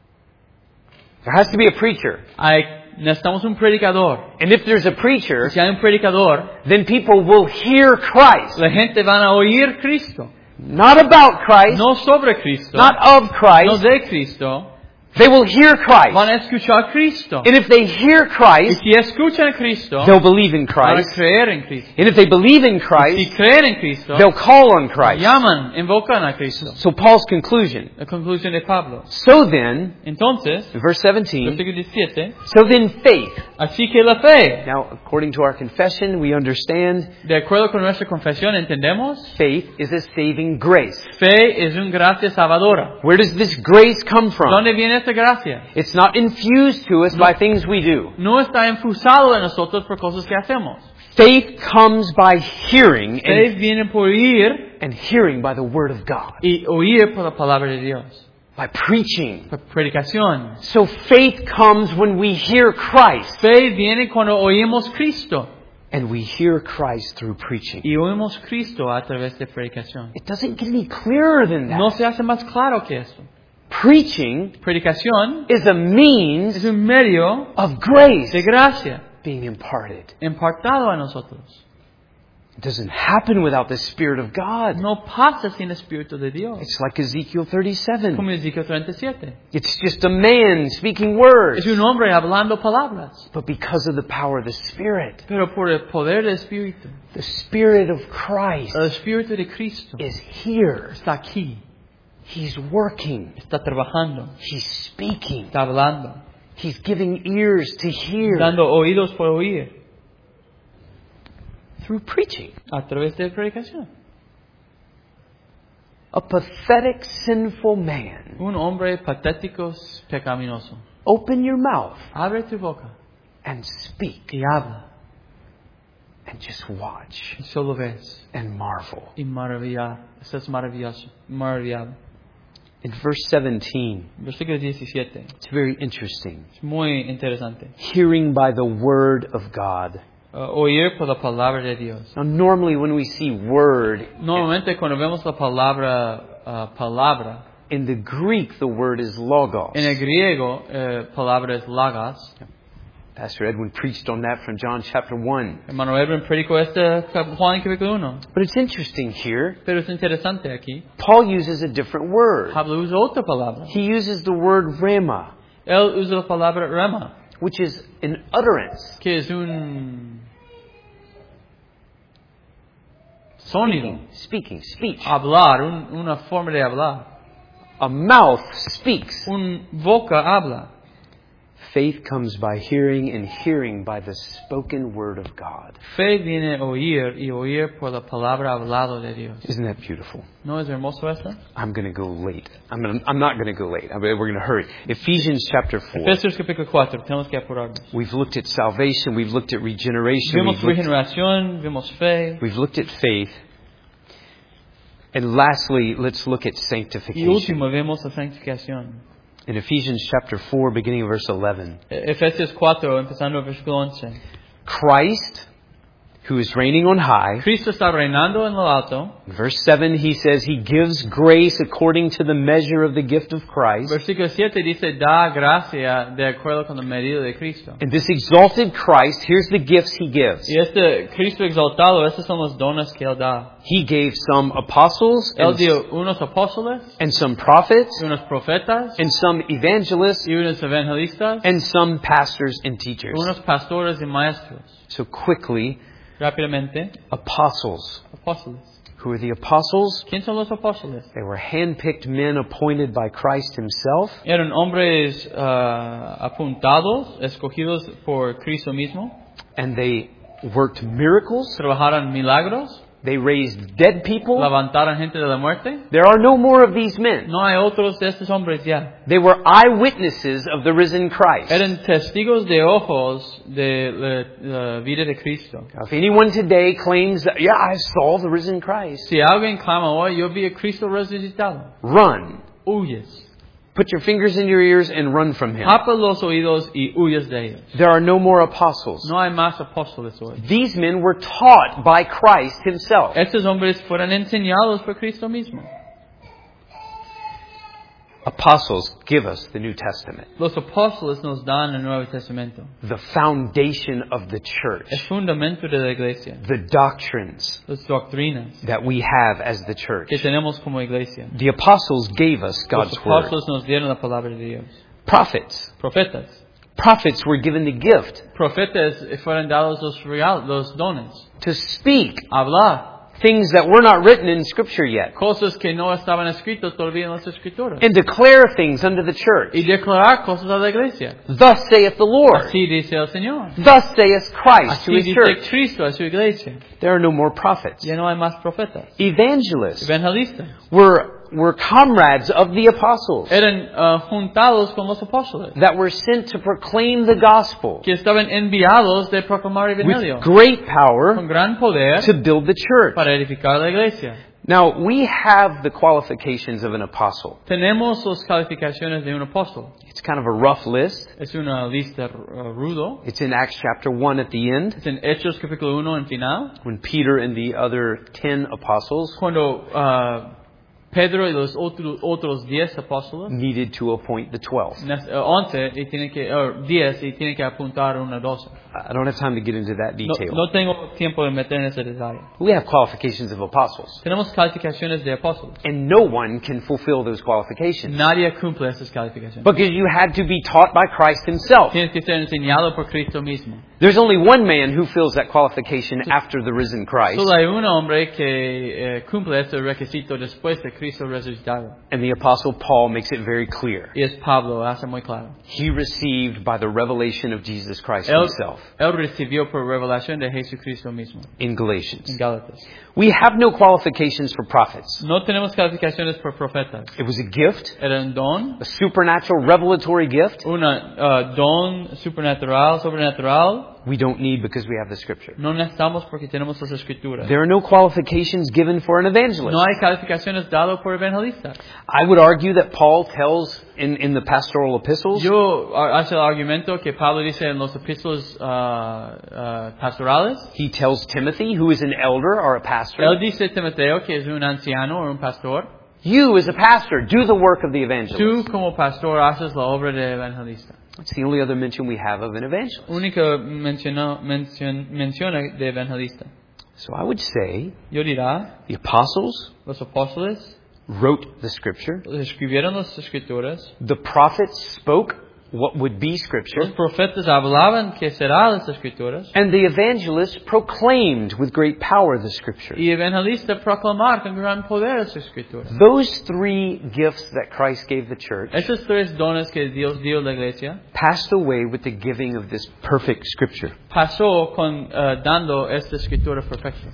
There has to be a preacher. Hay, necesitamos un predicador. And if there's a preacher, Si hay un predicador, then people will hear Christ. la gente van a oír Cristo. Not about Christ, No sobre Cristo. not of No Christ, de Cristo. They will hear Christ. van a escuchar a Cristo. And if they hear Y Christ, si escuchan a Cristo, they'll believe in van a Christ. creer en Cristo. And if they believe in Si Christ, creen en Cristo, they'll call on Christ. llaman, invocan a Cristo. So Paul's conclusion. La conclusión de Pablo. So then, Entonces, verse seventeen, versículo diecisiete, so then faith. así que la fe, Now, according to our confession, we understand de acuerdo con nuestra confesión, entendemos, faith is a saving grace. fe es una gracia salvadora. Where does this grace come from? ¿Dónde viene esta gracia? It's not infused to us by things we do. No está infusado en nosotros por cosas que hacemos. Faith comes by hearing, Fe and, viene por oír and hearing by the Word of God, y oír por la palabra de Dios. by preaching. Por predicación. So faith comes when we hear Christ, Fe viene cuando oímos Cristo. and we hear Christ through preaching. Y oímos Cristo a través de predicación. It doesn't get any clearer than No that. se hace más claro que esto. Preaching Predicación is a means es un medio of grace de gracia being imparted. impartado a nosotros. It doesn't happen without the Spirit of God. No pasa sin el Espíritu de Dios. It's like Ezekiel thirty-seven. Como Ezequiel treinta y siete. It's just a man speaking words. Es un hombre hablando palabras. But because of the power of the Spirit, Pero por el poder del Espíritu, the Spirit of Christ el Espíritu de Cristo is here. está aquí. He's working. Está trabajando. He's speaking. Está hablando. He's giving ears to hear Dando oídos por oír. through preaching. A través de predicación. A pathetic, sinful man. Un hombre patético, pecaminoso. Open your mouth Abre tu boca and speak y habla. and just watch Y solo ves. and marvel. Y maravillar. Estás maravilloso. Maravillado. In verse seventeen, Versículo diecisiete. it's very interesting. Es muy interesante. Hearing by the word of God. Uh, oír por la palabra de Dios. Now, normally when we see word, Normalmente cuando vemos la palabra, uh, palabra, in the Greek the word is logos. en el griego, eh, palabra es logos. Pastor Edwin preached on that from John chapter one. Hermano Edwin predicó este Juan capítulo uno. But it's interesting here, Pero es interesante aquí. Paul uses a different word. Pablo usa otra palabra. He uses the word rhema, Él usa la palabra rema, which is an utterance. que es un sonido. Speaking, speech. Hablar, un, una forma de hablar. A mouth speaks. Un boca habla. Faith comes by hearing, and hearing by the spoken word of God. Fe viene a oír y oír por la palabra hablada de Dios. Isn't that beautiful? ¿No es hermoso esto? I'm going to go late. I'm, gonna, I'm not going to go late. I mean, we're going to hurry. Ephesians chapter four. Efesios capítulo cuatro, tenemos que apurarnos. We've looked at salvation. We've looked at regeneration. Vimos We've looked, regeneración, vimos fe. we've looked at faith. And lastly, let's look at Y sanctification. último, vemos la santificación. In Ephesians chapter four, beginning of verse eleven. Efesios cuatro, empezando el versículo once. Christ, who is reigning on high. Cristo está reinando en lo alto. In verse seven, he says he gives grace according to the measure of the gift of Christ. Versículo siete dice, da gracia de acuerdo con la medida de Cristo. And this exalted Christ, here's the gifts he gives. Y este Cristo exaltado, estos son los dones que Él da. He gave some apostles Él and, dio unos apóstoles, and some prophets y unos profetas, and some evangelists y unos evangelistas, and some pastors and teachers. unos pastores y maestros. So quickly, Rápidamente, apostles. apóstoles. Who are the apostles? ¿Quién son los apóstoles? They were handpicked men appointed by Christ himself. Eran hombres uh, apuntados, escogidos por Cristo mismo. And they worked miracles. Trabajaron milagros. They raised dead people. Levantaron gente de la muerte. There are no more of these men. No hay otros de estos hombres ya. They were eyewitnesses of the risen Christ. Eran testigos de ojos de la, la vida de Cristo. If anyone today claims that, yeah, I saw the risen Christ, Si alguien clama hoy, yo vi a Cristo resucitado, run. huyes. Put your fingers in your ears and run from him. Tapa los oídos y huyes de ellos. There are no more apostles. No hay más apóstoles hoy. These men were taught by Christ himself. Estos hombres fueron enseñados por Cristo mismo. Apostles give us the New Testament, Los apóstoles nos dan el Nuevo Testamento. the foundation of the church, Es fundamento de la iglesia. the doctrines Las doctrinas that we have as the church. que tenemos como iglesia. The apostles gave us Los God's word. apóstoles nos dieron la palabra de Dios. Prophets. Profetas. Prophets were given the gift Profetas fueron dados los, real, los dones. to speak Hablar. things that were not written in Scripture yet. Cosas que no estaban escritas todavía en las escrituras. And declare things unto the church. Y declarar cosas a la iglesia. Thus saith the Lord. Así dice el Señor. Thus saith Christ to Así His dice church. Cristo a su iglesia. There are no more prophets. Ya no hay más profetas. Evangelists Evangelistas. were, were comrades of the apostles Eran uh, juntados con los apóstoles. that were sent to proclaim the gospel Que estaban enviados de proclamar el evangelio. with great Con power gran poder to build the church. para edificar la iglesia. Now, we have the qualifications of an apostle. Tenemos las calificaciones de un apóstol. It's kind of a rough list. Es una lista uh, rudo. It's in Acts chapter one at the end, Es en Hechos capítulo uno en final. when Peter and the other ten apostles Cuando uh, Pedro y los otros, otros diez apóstoles, needed to appoint the twelve. nes- uh, once y tienen que, uh, diez y tienen que apuntar una doce. I don't have time to get into that No, detail. no tengo tiempo de meter en ese detalle. We have qualifications of apostles, Tenemos calificaciones de apóstoles. and no one can fulfill those qualifications Nadie cumple esas calificaciones. because you had to be taught by Christ Himself. Tienes que ser enseñado por Cristo mismo. There's only one man who fills that qualification after the risen Christ, Solo hay un hombre que eh, cumple ese requisito después de Cristo resucitado. and the apostle Paul makes it very clear. Y es Pablo, hace muy claro. He received by the revelation of Jesus Christ Él, Himself él recibió por revelación de Jesucristo mismo. in Galatians. En Gálatas. We have no qualifications for prophets. No tenemos calificaciones por profetas. It was a gift, Era un don, a supernatural revelatory gift. una uh, don supernatural, sobrenatural. We don't need because we have the Scripture. No necesitamos porque tenemos las escrituras. There are no qualifications given for an evangelist. No hay calificaciones dadas por evangelistas. I would argue that Paul tells in, in the pastoral epistles Yo uh, hace el argumento que Pablo dice en los epístolas uh, uh, pastorales. he tells Timothy, who is an elder or a pastor, Él dice a Timoteo que es un anciano o un pastor. you as a pastor do the work of the evangelist. Tú como pastor haces la obra de evangelista. That's the only other mention we have of an evangelist. Única mencionó, mencion, menciona de evangelista. So I would say Yo dirá, the apostles los apóstoles wrote the Scripture. escribieron las escrituras. The prophets spoke what would be Los Scripture. profetas hablaban que será las escrituras. And the evangelists proclaimed with great power the Scripture. Y evangelista proclamar con gran poder las escrituras. Those three gifts that Christ gave the church Esos tres dones que Dios dio a la iglesia passed away with the giving of this perfect Scripture. pasó con uh, dando esta escritura perfecta.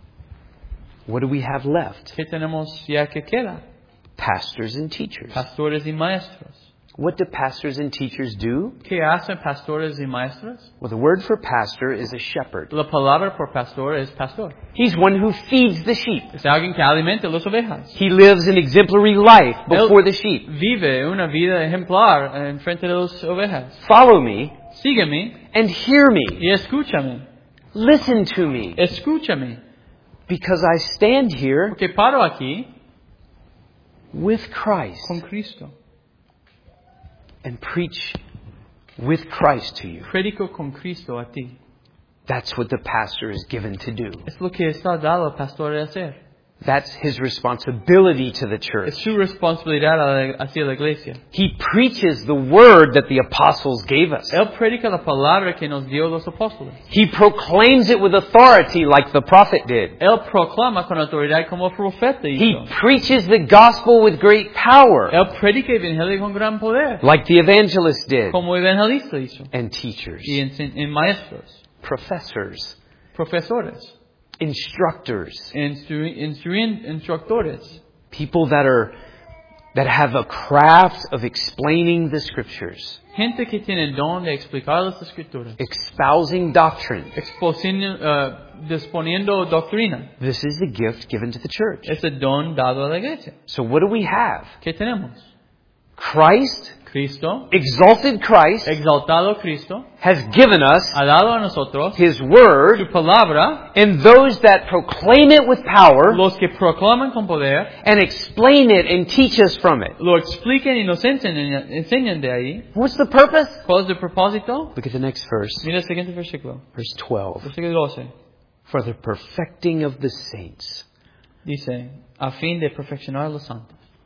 What do we have left? ¿Qué tenemos ya que queda? Pastors and teachers. Pastores y maestros. What do pastors and teachers do? ¿Qué hacen pastores y maestros? Well, the word for pastor is a shepherd. La palabra por pastor es pastor. He's one who feeds the sheep. Es alguien que alimenta las ovejas. He lives an exemplary life before the sheep. Vive una vida ejemplar en frente de las ovejas. Follow me Sígueme and hear me. y escúchame. Listen to me. Escúchame. Because I stand here Porque paro aquí with Christ con Cristo. and preach with Christ to you. Predico con Cristo a ti. That's what the pastor is given to do. Es lo que está dado al pastor de hacer. That's his responsibility to the Es church. su responsabilidad hacia la iglesia. He preaches the word that the apostles gave us. Él predica la palabra que nos dio los apóstoles. He proclaims it with authority like the prophet did. Él proclama con autoridad como el profeta He hizo. preaches the gospel with great power Él predica el evangelio con gran poder, like the evangelist did. como evangelista hizo. And teachers, Y en, en maestros, professors, profesores, instructors, instru, instru, instructores, people that are that have a craft of explaining the scriptures, gente que tiene el don de explicar las escrituras, espousing doctrine. exposiendo, uh, disponiendo doctrina. This is the gift given to the church. Es el don dado a la iglesia. So what do we have? ¿Qué tenemos? Christ, Cristo, exalted Christ, exaltado Cristo, has given us ha dado a nosotros His su word, palabra, and those that proclaim it with power los que proclaman con poder, and explain it and teach us from it. lo expliquen y nos enseñan, enseñan de ahí. What's the purpose? ¿Cuál es el propósito? Look at the next verse, Mira el siguiente versículo. verse twelve. Versículo doce. For the perfecting of the saints. Dice, a fin de perfeccionar a los santos.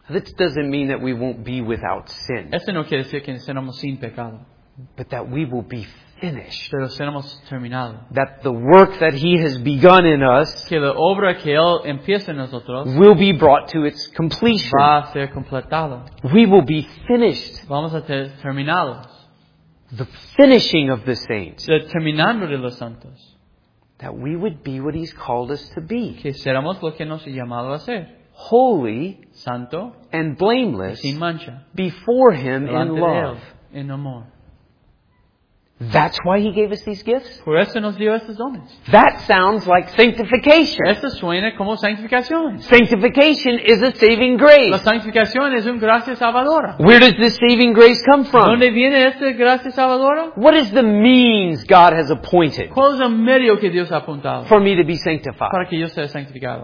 That doesn't mean that we won't be without sin, Eso no quiere decir que seremos sin pecado, but that we will be finished. pero seremos terminados. That the work that He has begun in us Que la obra que Él empieza en nosotros will be brought to its completion. va a ser completado. We will be finished. Vamos a ter terminados. The finishing of the saints. El terminando de los santos. That we would be what He's called us to be. Que seremos lo que nos ha llamado a ser. Holy Santo and y blameless sin mancha. before Him Delante in de love. Él, en amor. That's why He gave us these gifts? Por eso nos dio estos dones. That sounds like sanctification. Esto suena como santificación. Sanctification is a saving La grace. santificación es una gracia salvadora. Where does this saving grace come from? ¿Dónde viene esta gracia salvadora? What is the means God has appointed ¿Cuál es el medio que Dios ha apuntado for me to be sanctified? para que yo sea santificado?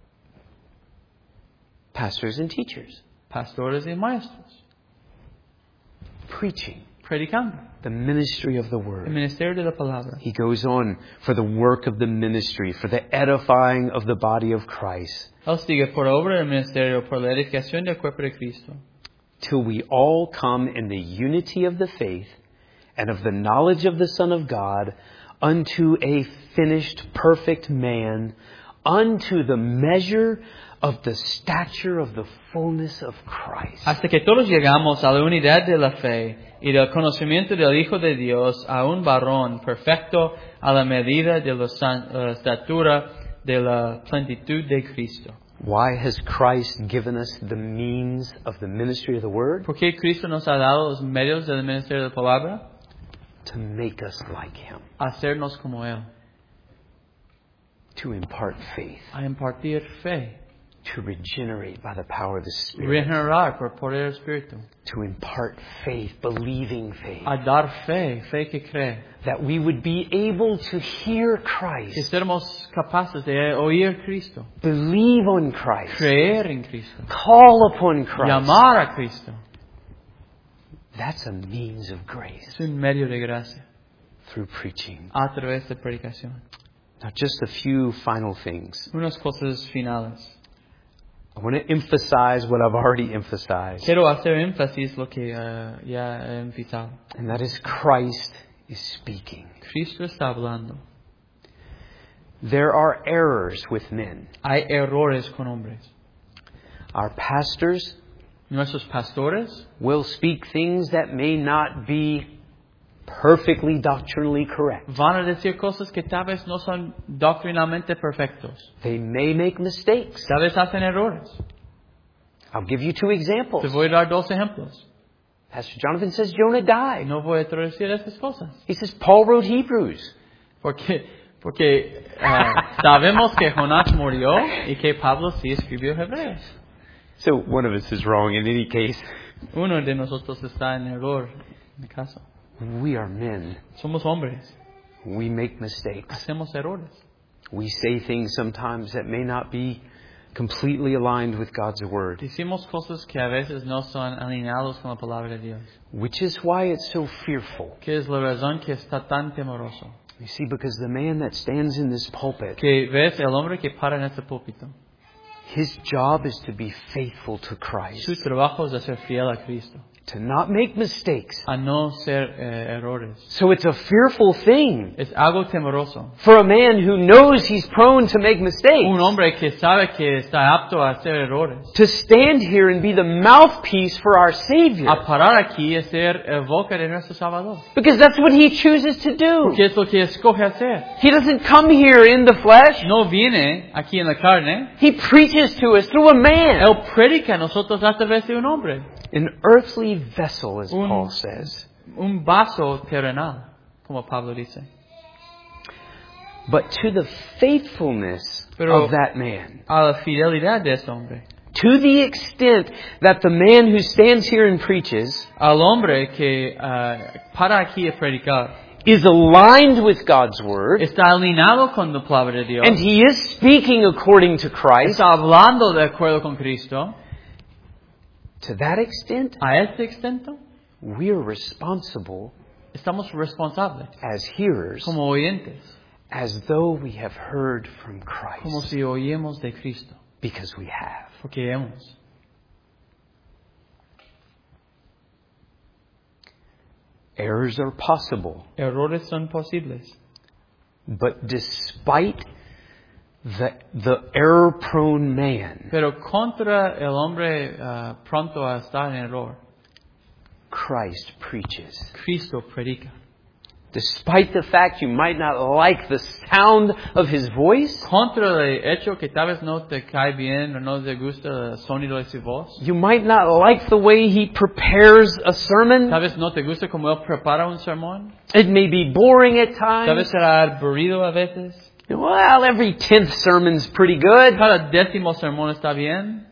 Pastors and teachers. Pastores y maestros. Preaching. Predicando. The ministry of the El Word. ministerio de la palabra. He goes on for the work of the ministry, for the edifying of the body of Christ, Él sigue por obra del ministerio, por la edificación del cuerpo de Cristo. till we all come in the unity of the faith and of the knowledge of the Son of God unto a finished perfect man, unto the measure of the stature of the fullness of Christ. Hasta que todos llegamos a la unidad de la fe y del conocimiento del Hijo de Dios, a un varón perfecto a la medida de la san- la estatura de la plenitud de Cristo. Why has Christ given us the means of the ministry of the Word? ¿Por qué Cristo nos ha dado los medios del ministerio de la palabra? To make us like Him, Hacernos como Él, to impart faith, a impartir fe, to regenerate by the power of the Spirit, regenerar por poder del Espíritu, to impart faith, believing faith, a dar fe, fe que cree, that we would be able to hear que Christ, seremos capaces de oír a Cristo, believe on Christ, creer en Cristo, call upon Christ. llamar a Cristo. That's a means of grace Es un medio de gracia through preaching. a través de predicación. Now, just a few final things. Unas cosas finales. I want to emphasize what I've already emphasized, Quiero hacer énfasis lo que uh, ya he empezado. and that is Christ is speaking. Cristo está hablando. There are errors with men. Hay errores con hombres. Our pastors Nuestros pastores will speak things that may not be perfectly doctrinally correct. van a decir cosas que tal vez no son doctrinalmente perfectos. They may make mistakes. Tal vez hacen errores. I'll give you two examples. Te voy a dar dos ejemplos. Pastor Jonathan says Jonah died. No voy a traducir estas cosas. He says Paul wrote Hebrews. Porque, porque uh, sabemos que Jonás murió y que Pablo sí escribió Hebreos. So one of us is wrong in any case. Uno de nosotros está en error en el caso. We are men. Somos hombres. We make mistakes. Hacemos errores. We say things sometimes that may not be completely aligned with God's Word. Decimos cosas que a veces no son alineados con la palabra de Dios. Which is why it's so fearful. Que es la razón que está tan temoroso. You see, because the man that stands in this pulpit, Que ves el hombre que para en este púlpito. his job is to be faithful to Christ. Su trabajo es de ser fiel a Cristo. To not make mistakes. A no ser eh, errores. So it's a fearful thing Es algo temoroso. for a man who knows he's prone to make mistakes Un hombre que sabe que está apto a hacer errores. to stand here and be the mouthpiece for our Savior. A parar aquí y ser el boca de nuestro Salvador. Because that's what he chooses to do. Porque es lo que escoge hacer. He doesn't come here in the flesh. No viene aquí en la carne. He preaches to us through a man. Él predica a nosotros a través de un hombre. An earthly vessel, as Un- Paul says. Un vaso terrenal, como Pablo dice. But to the faithfulness Pero- of that man, A la fidelidad de ese hombre. to the extent that the man who stands here and preaches Al hombre que uh, para aquí a predicar. is aligned with God's Word, Está alineado con la palabra de Dios. and he is speaking according to Christ, Está hablando de acuerdo con Cristo. to that extent, A este extento, we are responsible estamos responsables as hearers, como oyentes. as though we have heard from Como Christ, si oímos de Cristo. because we have. Porque hemos. Errors are possible. Errores son posibles. But despite the, the error-prone man, Pero contra el hombre uh, pronto a estar en error, Christ preaches. Cristo predica. Despite the fact you might not like the sound of his voice, Contra el hecho que tal vez no te cae bien o no te gusta el sonido de su voz. you might not like the way he prepares a sermon. Tal vez no te gusta como él prepara un sermón. It may be boring at Tal vez times. será aburrido a veces. Well, every tenth sermon's pretty good. Cada décimo sermón está bien.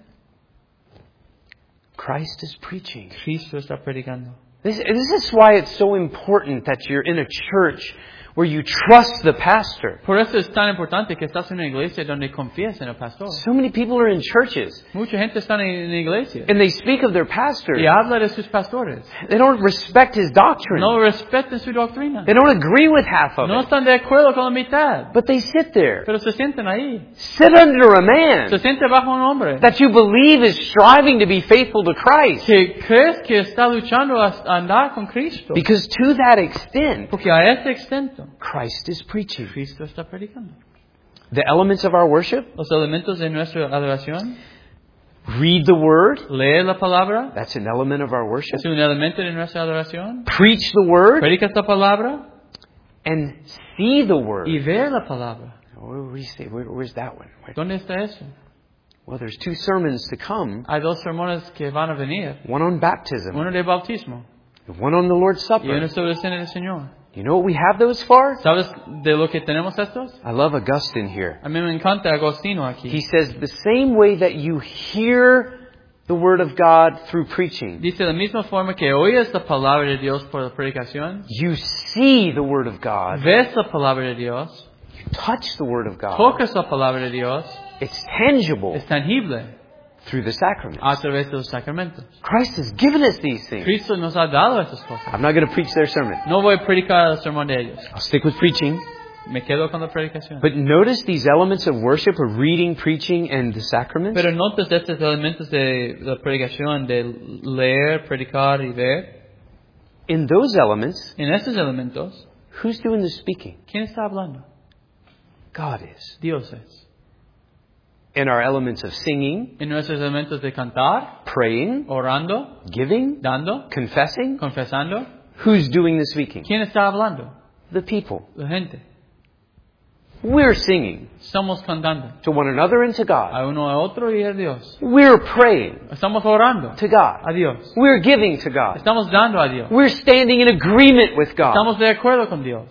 Christ is preaching. Cristo está predicando. This, this is why it's so important that you're in a church where you trust the pastor. Por eso es tan importante que estás en una iglesia donde confías en el pastor. So many people are in churches Mucha gente está en la iglesia and they speak of their pastor. y habla de sus pastores. They don't respect his doctrine. No respetan su doctrina. They don't agree with half of No it. están de acuerdo con la mitad. But they sit there. Pero se sienten ahí. Sit under a Se man siente bajo un hombre that you believe is striving to be faithful to Christ. que crees que está luchando a andar con Cristo. Because to that extent, Porque a este extento, Christ is preaching. Cristo está predicando. The elements of our worship, Los elementos de nuestra adoración, read the word. leer la palabra, That's an element of our worship. es un elemento de nuestra adoración. Preach the word Predica esta palabra and see the word. y ver la palabra. Where, where, you say, where, where's that one? Where- ¿Dónde está eso? Well, there's two sermons to come. Hay dos sermones que van a venir. One on baptism, Uno de bautismo and one on the Lord's y uno Supper. sobre el cena del Señor. You know what we have those for? ¿Sabes de lo que tenemos estos? I love Augustine here. A mí me encanta Agostino aquí. He says the same way that you hear the word of God through preaching, Dice de la misma forma que oyes la palabra de Dios por la predicación, you see the word of God, ves la palabra de Dios, you touch the word of God. tocas la palabra de Dios, It's tangible es tangible through the sacraments. a través de los sacramentos. Christ has given us these things. Cristo nos ha dado esas cosas. I'm not going to preach their sermon. No voy a predicar el sermón de ellos. I'll stick with preaching. Me quedo con la predicación. But notice these elements of worship of reading, preaching, and the sacraments. Pero notas estos elementos de la predicación, de leer, predicar y ver. In those elements, En estos elementos, who's doing the speaking? ¿quién está hablando? God is. Dios es. In our elements of singing, En nuestros elementos de cantar, praying, orando, giving, dando, confessing, confesando, who's doing the speaking? ¿quién está hablando? The people. La gente. We're singing Estamos cantando to one another and to God. a uno a otro y a Dios. We're praying Estamos orando to God. a Dios. We're giving to God. Estamos dando a Dios. We're standing in agreement with God. Estamos de acuerdo con Dios.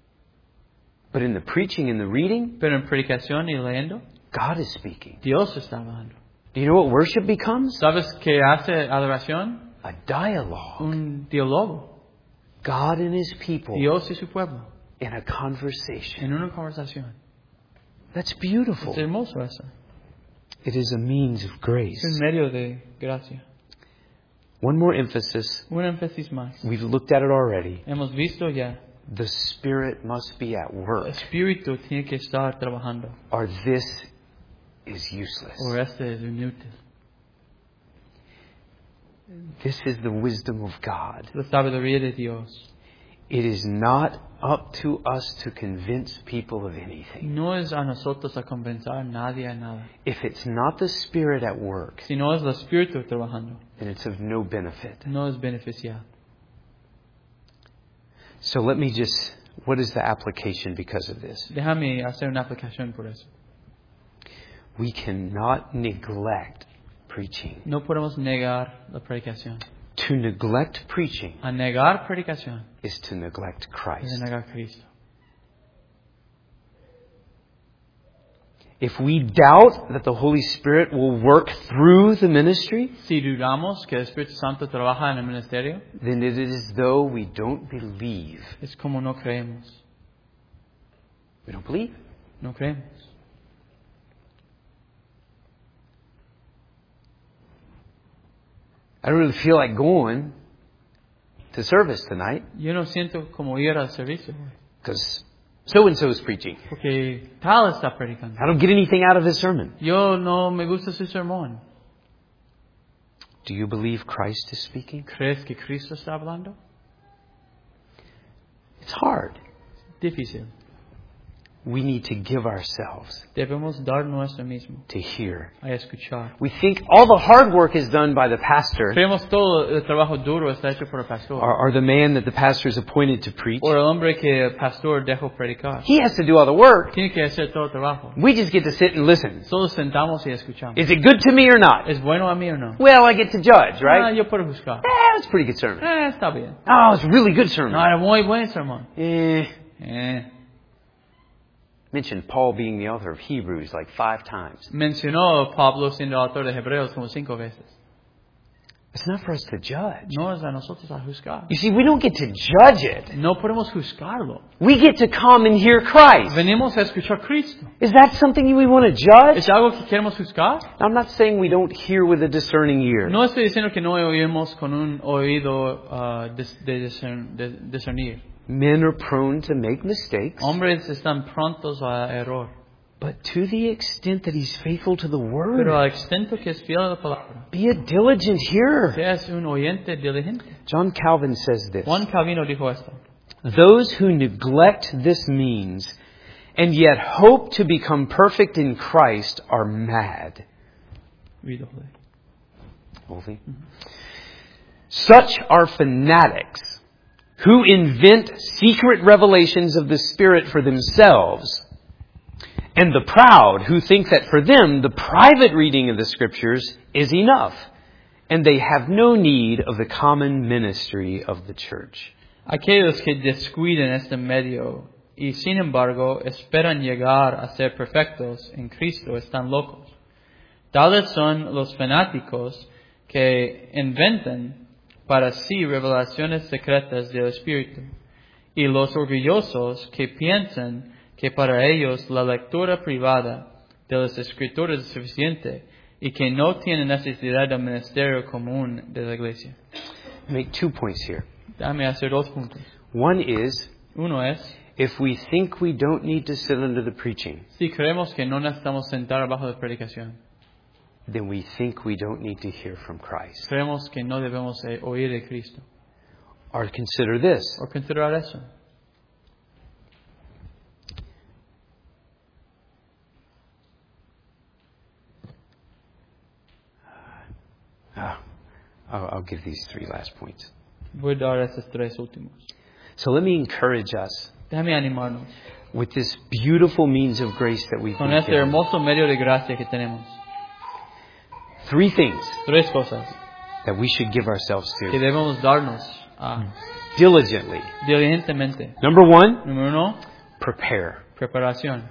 But in the preaching and the reading, Pero en predicación y leyendo, God is speaking. Dios está hablando. Do you know what worship becomes? ¿Sabes qué hace adoración? A dialogue. Un diálogo. God and His people Dios y su pueblo in a conversation. en una conversación. That's beautiful. Es hermoso eso. It is a means of grace. Es un medio de gracia. One more emphasis. Un énfasis más. We've looked at it already. Hemos visto ya. The Spirit must be at El work, Espíritu tiene que estar trabajando. or this is useless. O este es inútil. This is the wisdom of God. La sabiduría de Dios. It is not up to us to convince people of anything. No es a nosotros a convencer a nadie a nada. If it's not the Spirit at work, Si no es el Espíritu trabajando, then it's of no benefit. no es beneficial. So let me just, what is the application because of this? Déjame hacer una aplicación por eso. We cannot neglect preaching. No podemos negar la predicación. To neglect preaching A negar predicación is to neglect es Christ. negar a Cristo. If we doubt that the Holy Spirit will work through the ministry, Si dudamos que el Espíritu Santo trabaja en el ministerio, then it is as though we don't believe. es como no creemos. We don't believe. No creemos. I don't really feel like going to service tonight Yo no siento como ir al servicio, because so-and-so is preaching. porque tal está predicando. I don't get anything out of his sermon. Yo no me gusta su sermón. Do you believe Christ is speaking? ¿Crees que Cristo está hablando? It's hard. Difícil. We need to give ourselves Debemos dar nuestro mismo to hear. a escuchar. We think all the hard work is done by the pastor Creemos todo el trabajo duro está hecho por el pastor. or, or the man that the pastor is appointed to preach. Por el hombre que el pastor dejó predicar. He has to do all the work. Tiene que hacer todo el trabajo. We just get to sit and listen. Solo sentamos y escuchamos. Is it good to me or not? ¿Es bueno a mí o no? Well, I get to judge, Ah, right? yo puedo juzgar. Eh, it's a pretty good sermon. Eh, está bien. Oh, it's a really good sermon. No, era muy buen sermón. Eh. Eh. Mentioned Paul being the author of Hebrews like five times. Mencionó Pablo siendo autor de Hebreos como cinco veces. It's not for us to judge. No es a nosotros a juzgar. You see, we don't get to judge it. No podemos juzgarlo. We get to come and hear Christ. Venimos a escuchar a Cristo. Is that something we want to judge? ¿Es algo que queremos juzgar? I'm not saying we don't hear with a discerning ear. No estoy diciendo que no oímos con un oído uh, de, de, discern, de discernir. Men are prone to make mistakes. Hombres están prontos a error. But to the extent that he's faithful to the word, Pero al extent que es fiel a la palabra, be a diligent hearer. seas un oyente diligente. John Calvin says this. Juan Calvino dijo esto. Those who neglect this means and yet hope to become perfect in Christ are mad. Rídole. Wolfie? Such are fanatics who invent secret revelations of the Spirit for themselves, and the proud who think that for them the private reading of the Scriptures is enough, and they have no need of the common ministry of the church. Aquellos que descuiden este medio y sin embargo esperan llegar a ser perfectos en Cristo están locos. Tales son los fanáticos que inventan para sí revelaciones secretas del Espíritu, y los orgullosos que piensan que para ellos la lectura privada de las Escrituras es suficiente y que no tienen necesidad del ministerio común de la Iglesia. Make two points here. Déjame hacer dos puntos. One is, Uno es, if we think we don't need to sit under the preaching, si creemos que no necesitamos sentar abajo de predicación, then we think we don't need to hear from Christ. creemos que no debemos eh, oír de Cristo. Or consider this. O considerar eso. Uh, I'll, I'll give these three last points. Voy a dar estos tres últimos. So let me encourage us Déjame animarnos with this beautiful means of grace that we've con been este given. hermoso medio de gracia que tenemos. Three things Tres cosas that we should give ourselves que to debemos darnos a diligently. diligentemente. Number one, Número uno, prepare. preparación.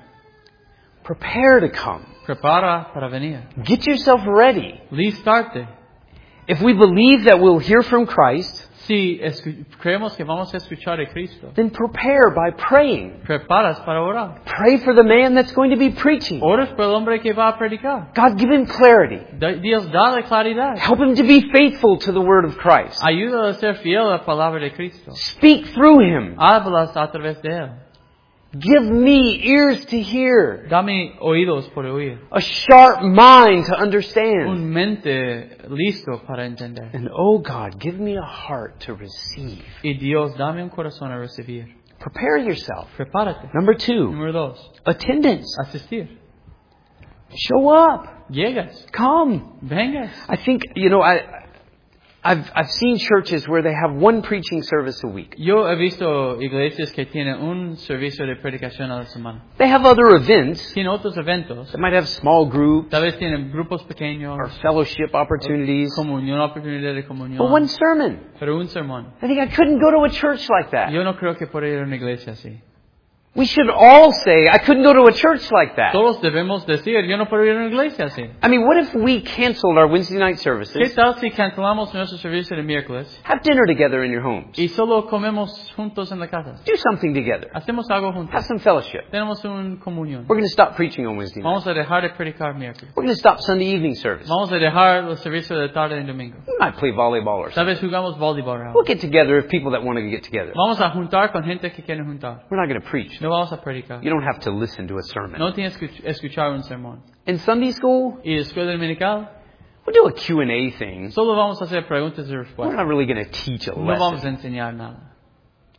Prepare to come. Prepara para venir. Get yourself ready. Listarte. If we believe that we'll hear from Christ, Si escu- creemos que vamos a escuchar de Cristo, then prepare by praying. preparas para orar. Pray for the man that's going to be preaching. Oras por el hombre que va a predicar. God, give him clarity. Da- Dios, dale claridad. Help him to be faithful to the word of Christ. Ayúdalo a ser fiel a la palabra de Cristo. Speak through him. Háblas a través de él. Give me ears to hear. Dame oídos por oír. A sharp mind to understand. Un mente listo para entender. And oh God, give me a heart to receive. Y Dios, dame un corazón a recibir. Prepare yourself. Prepárate. Number two, Número dos, attendance. asistir. Show up. Llegas. Come. Vengas. I think, you know, I, I've, I've seen churches where they have one preaching service a week. Yo he visto iglesias que tienen un servicio de predicación a la semana. They have other events. Tienen otros eventos. They might have small groups Tal vez tienen grupos pequeños. or fellowship opportunities. Comunión, oportunidad de comunión. But one sermon. Pero un sermón. I think I couldn't go to a church like that. Yo no creo que pueda ir a una iglesia así. We should all say, I couldn't go to a church like that. Todos debemos decir, yo no puedo ir a una iglesia así. I mean, what if we canceled our Wednesday night ¿Qué services, tal si cancelamos nuestro servicio de miércoles have dinner together in your homes, y solo comemos juntos en la casa? do something together, Hacemos algo juntos. have some fellowship. Tenemos una comunión. We're going to stop preaching on Wednesday night. Vamos a dejar de predicar miércoles. We're going to stop Sunday evening service. Vamos a dejar los servicios de tarde y domingo. We might play volleyball or Tal something. vez jugamos voleibol. We'll get together if people that want to get together. Vamos a juntar con gente que quiere juntar. We're not going to preach. No vamos a predicar. You don't have to listen to a sermon. No tienes que escuchar un sermón. In Sunday school, Y escuela dominical, we'll do a Q and A thing. solo vamos a hacer preguntas y We're respuestas. not really going to teach a No vamos a lesson. enseñar nada.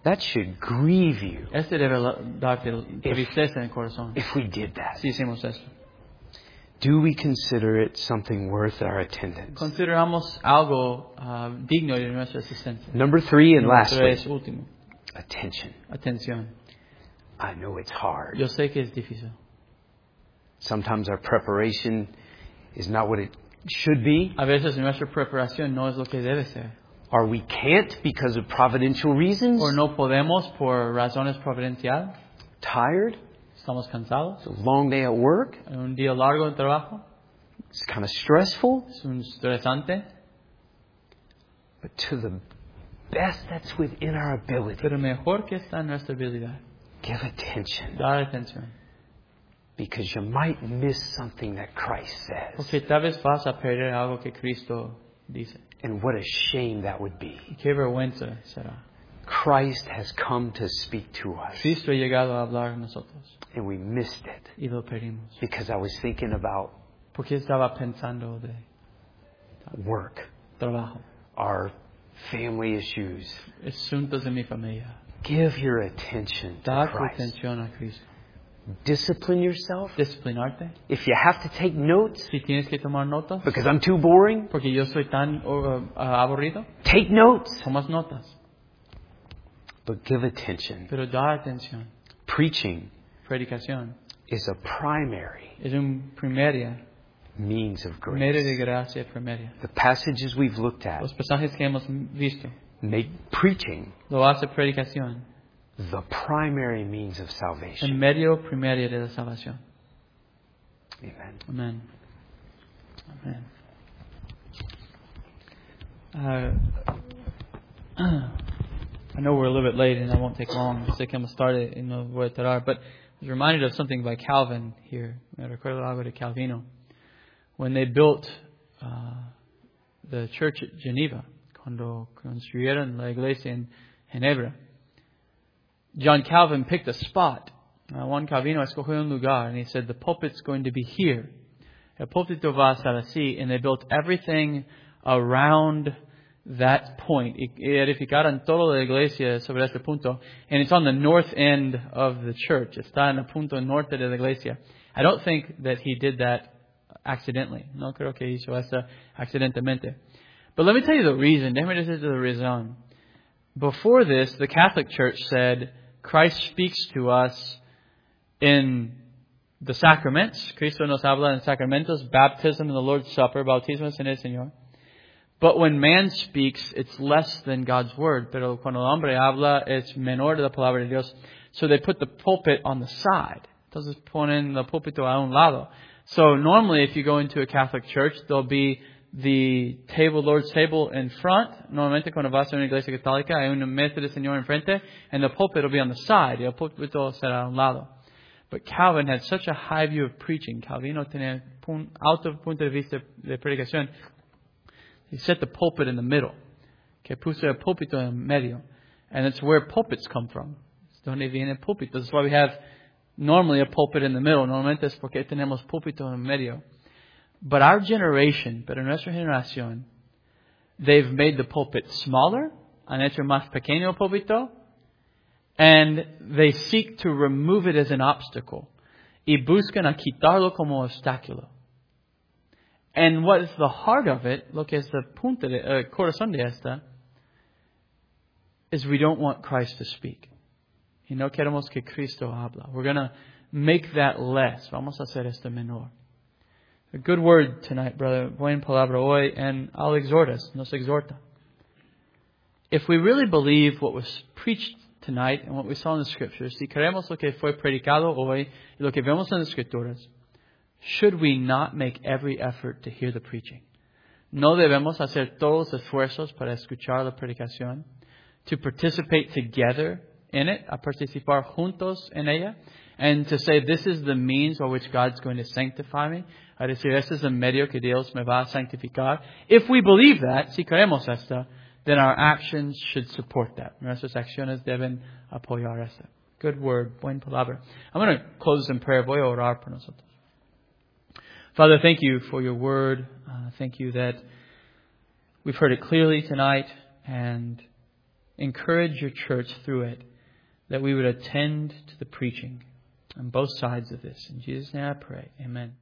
That should grieve you Este debe darte tristeza en el corazón. if we did that. Si hicimos eso. Do we consider it something worth our attendance? Consideramos algo uh, digno de nuestra asistencia. Number three and Número lastly, tres, último. attention. Atención. I know it's hard. Yo sé que es difícil. Sometimes our preparation is not what it should be. A veces nuestra preparación no es lo que debe ser. Or we can't because of providential reasons. O no podemos por razones providenciales. Tired. Estamos cansados. It's a long day at work. Un día largo de trabajo. It's kind of stressful. Es un estresante. But to the best that's within our ability, Pero mejor que está en nuestra habilidad. give attention. Dar atención. Because you might miss something that Christ says. Porque tal vez vas a perder algo que Cristo dice. And what a shame that would be. Y qué vergüenza será. Christ has come to speak to us. Cristo ha llegado a hablar a nosotros. And we missed it. Y lo perdimos. Because I was thinking about Porque estaba pensando de work. trabajo. Our family issues. Asuntos de mi familia. Give your attention to Da tu Christ. atención a Cristo. Discipline yourself. Disciplinarte. If you have to take notes Si tienes que tomar notas. because I'm too boring, Porque yo soy tan uh, uh, aburrido. take notes. Tomas notas. But give attention. Pero da atención. Preaching Predicación. is a primary Es un primaria. means of Medio de grace. gracia primaria. The passages we've looked at Los pasajes que hemos visto. make preaching Lo hace predicación. the primary means of En salvation. medio primaria de la salvación. Amen. Amen. Amen. Uh, I know we're a little bit late and I won't take long. Sé que hemos started y no voy a tardar, but I was reminded of something by Calvin here. Me recuerdo algo de Calvino. When they built uh, the church at Geneva, cuando construyeron la iglesia en Ginebra, John Calvin picked a spot. Uh, Juan Calvino escogió un lugar, and he said, the pulpit's going to be here. El púlpito va a estar así, and they built everything around that point. Y edificaron toda la iglesia sobre este punto, and it's on the north end of the church. Está en el punto norte de la iglesia. I don't think that he did that accidentally. No creo que hizo eso accidentalmente. But let me tell you the reason. Déjame decirte la razón. Before this, the Catholic Church said, Christ speaks to us in the sacraments. Cristo nos habla en sacramentos, baptism and the Lord's Supper, bautismo en el Señor. But when man speaks, it's less than God's word. Pero cuando el hombre habla, es menor de la palabra de Dios. So they put the pulpit on the side. Entonces ponen el púlpito a un lado. So normally if you go into a Catholic church, there'll be the table, Lord's table in front. Normalmente cuando vas a una iglesia católica hay una mesa del Señor enfrente, and the pulpit will be on the side. Y el púlpito será a un lado. But Calvin had such a high view of preaching. Calvino tenía un alto punto de vista de predicación. He set the pulpit in the middle. Que puso el púlpito en medio. And it's where pulpits come from. Es donde viene el púlpito. That's why we have normally a pulpit in the middle. Normalmente es porque tenemos púlpito en medio. But our generation, pero nuestra generación, they've made the pulpit smaller, han hecho más pequeño el púlpito, and they seek to remove it as an obstacle. Y buscan a quitarlo como obstáculo. And what is the heart of it, lo que es el punto de, uh, corazón de esta, is we don't want Christ to speak. Y no queremos que Cristo habla. We're going to make that less. Vamos a hacer esto menor. A good word tonight, brother. Buen palabra hoy, and I'll exhort us. Nos exhorta. If we really believe what was preached tonight and what we saw in the Scriptures, si creemos lo que fue predicado hoy y lo que vemos en las Escrituras, should we not make every effort to hear the preaching? ¿No debemos hacer todos los esfuerzos para escuchar la predicación? To participate together in it, a participar juntos en ella, and to say, this is the means by which God's going to sanctify me. A decir, este es el medio que Dios me va a santificar. If we believe that, si creemos esto, then our actions should support that. Nuestras acciones deben apoyar esto. Good word, buen palabra. I'm going to close in prayer. Voy a orar por nosotros. Father, thank you for your word. Uh, thank you that we've heard it clearly tonight and encourage your church through it, that we would attend to the preaching on both sides of this. In Jesus' name I pray. Amen.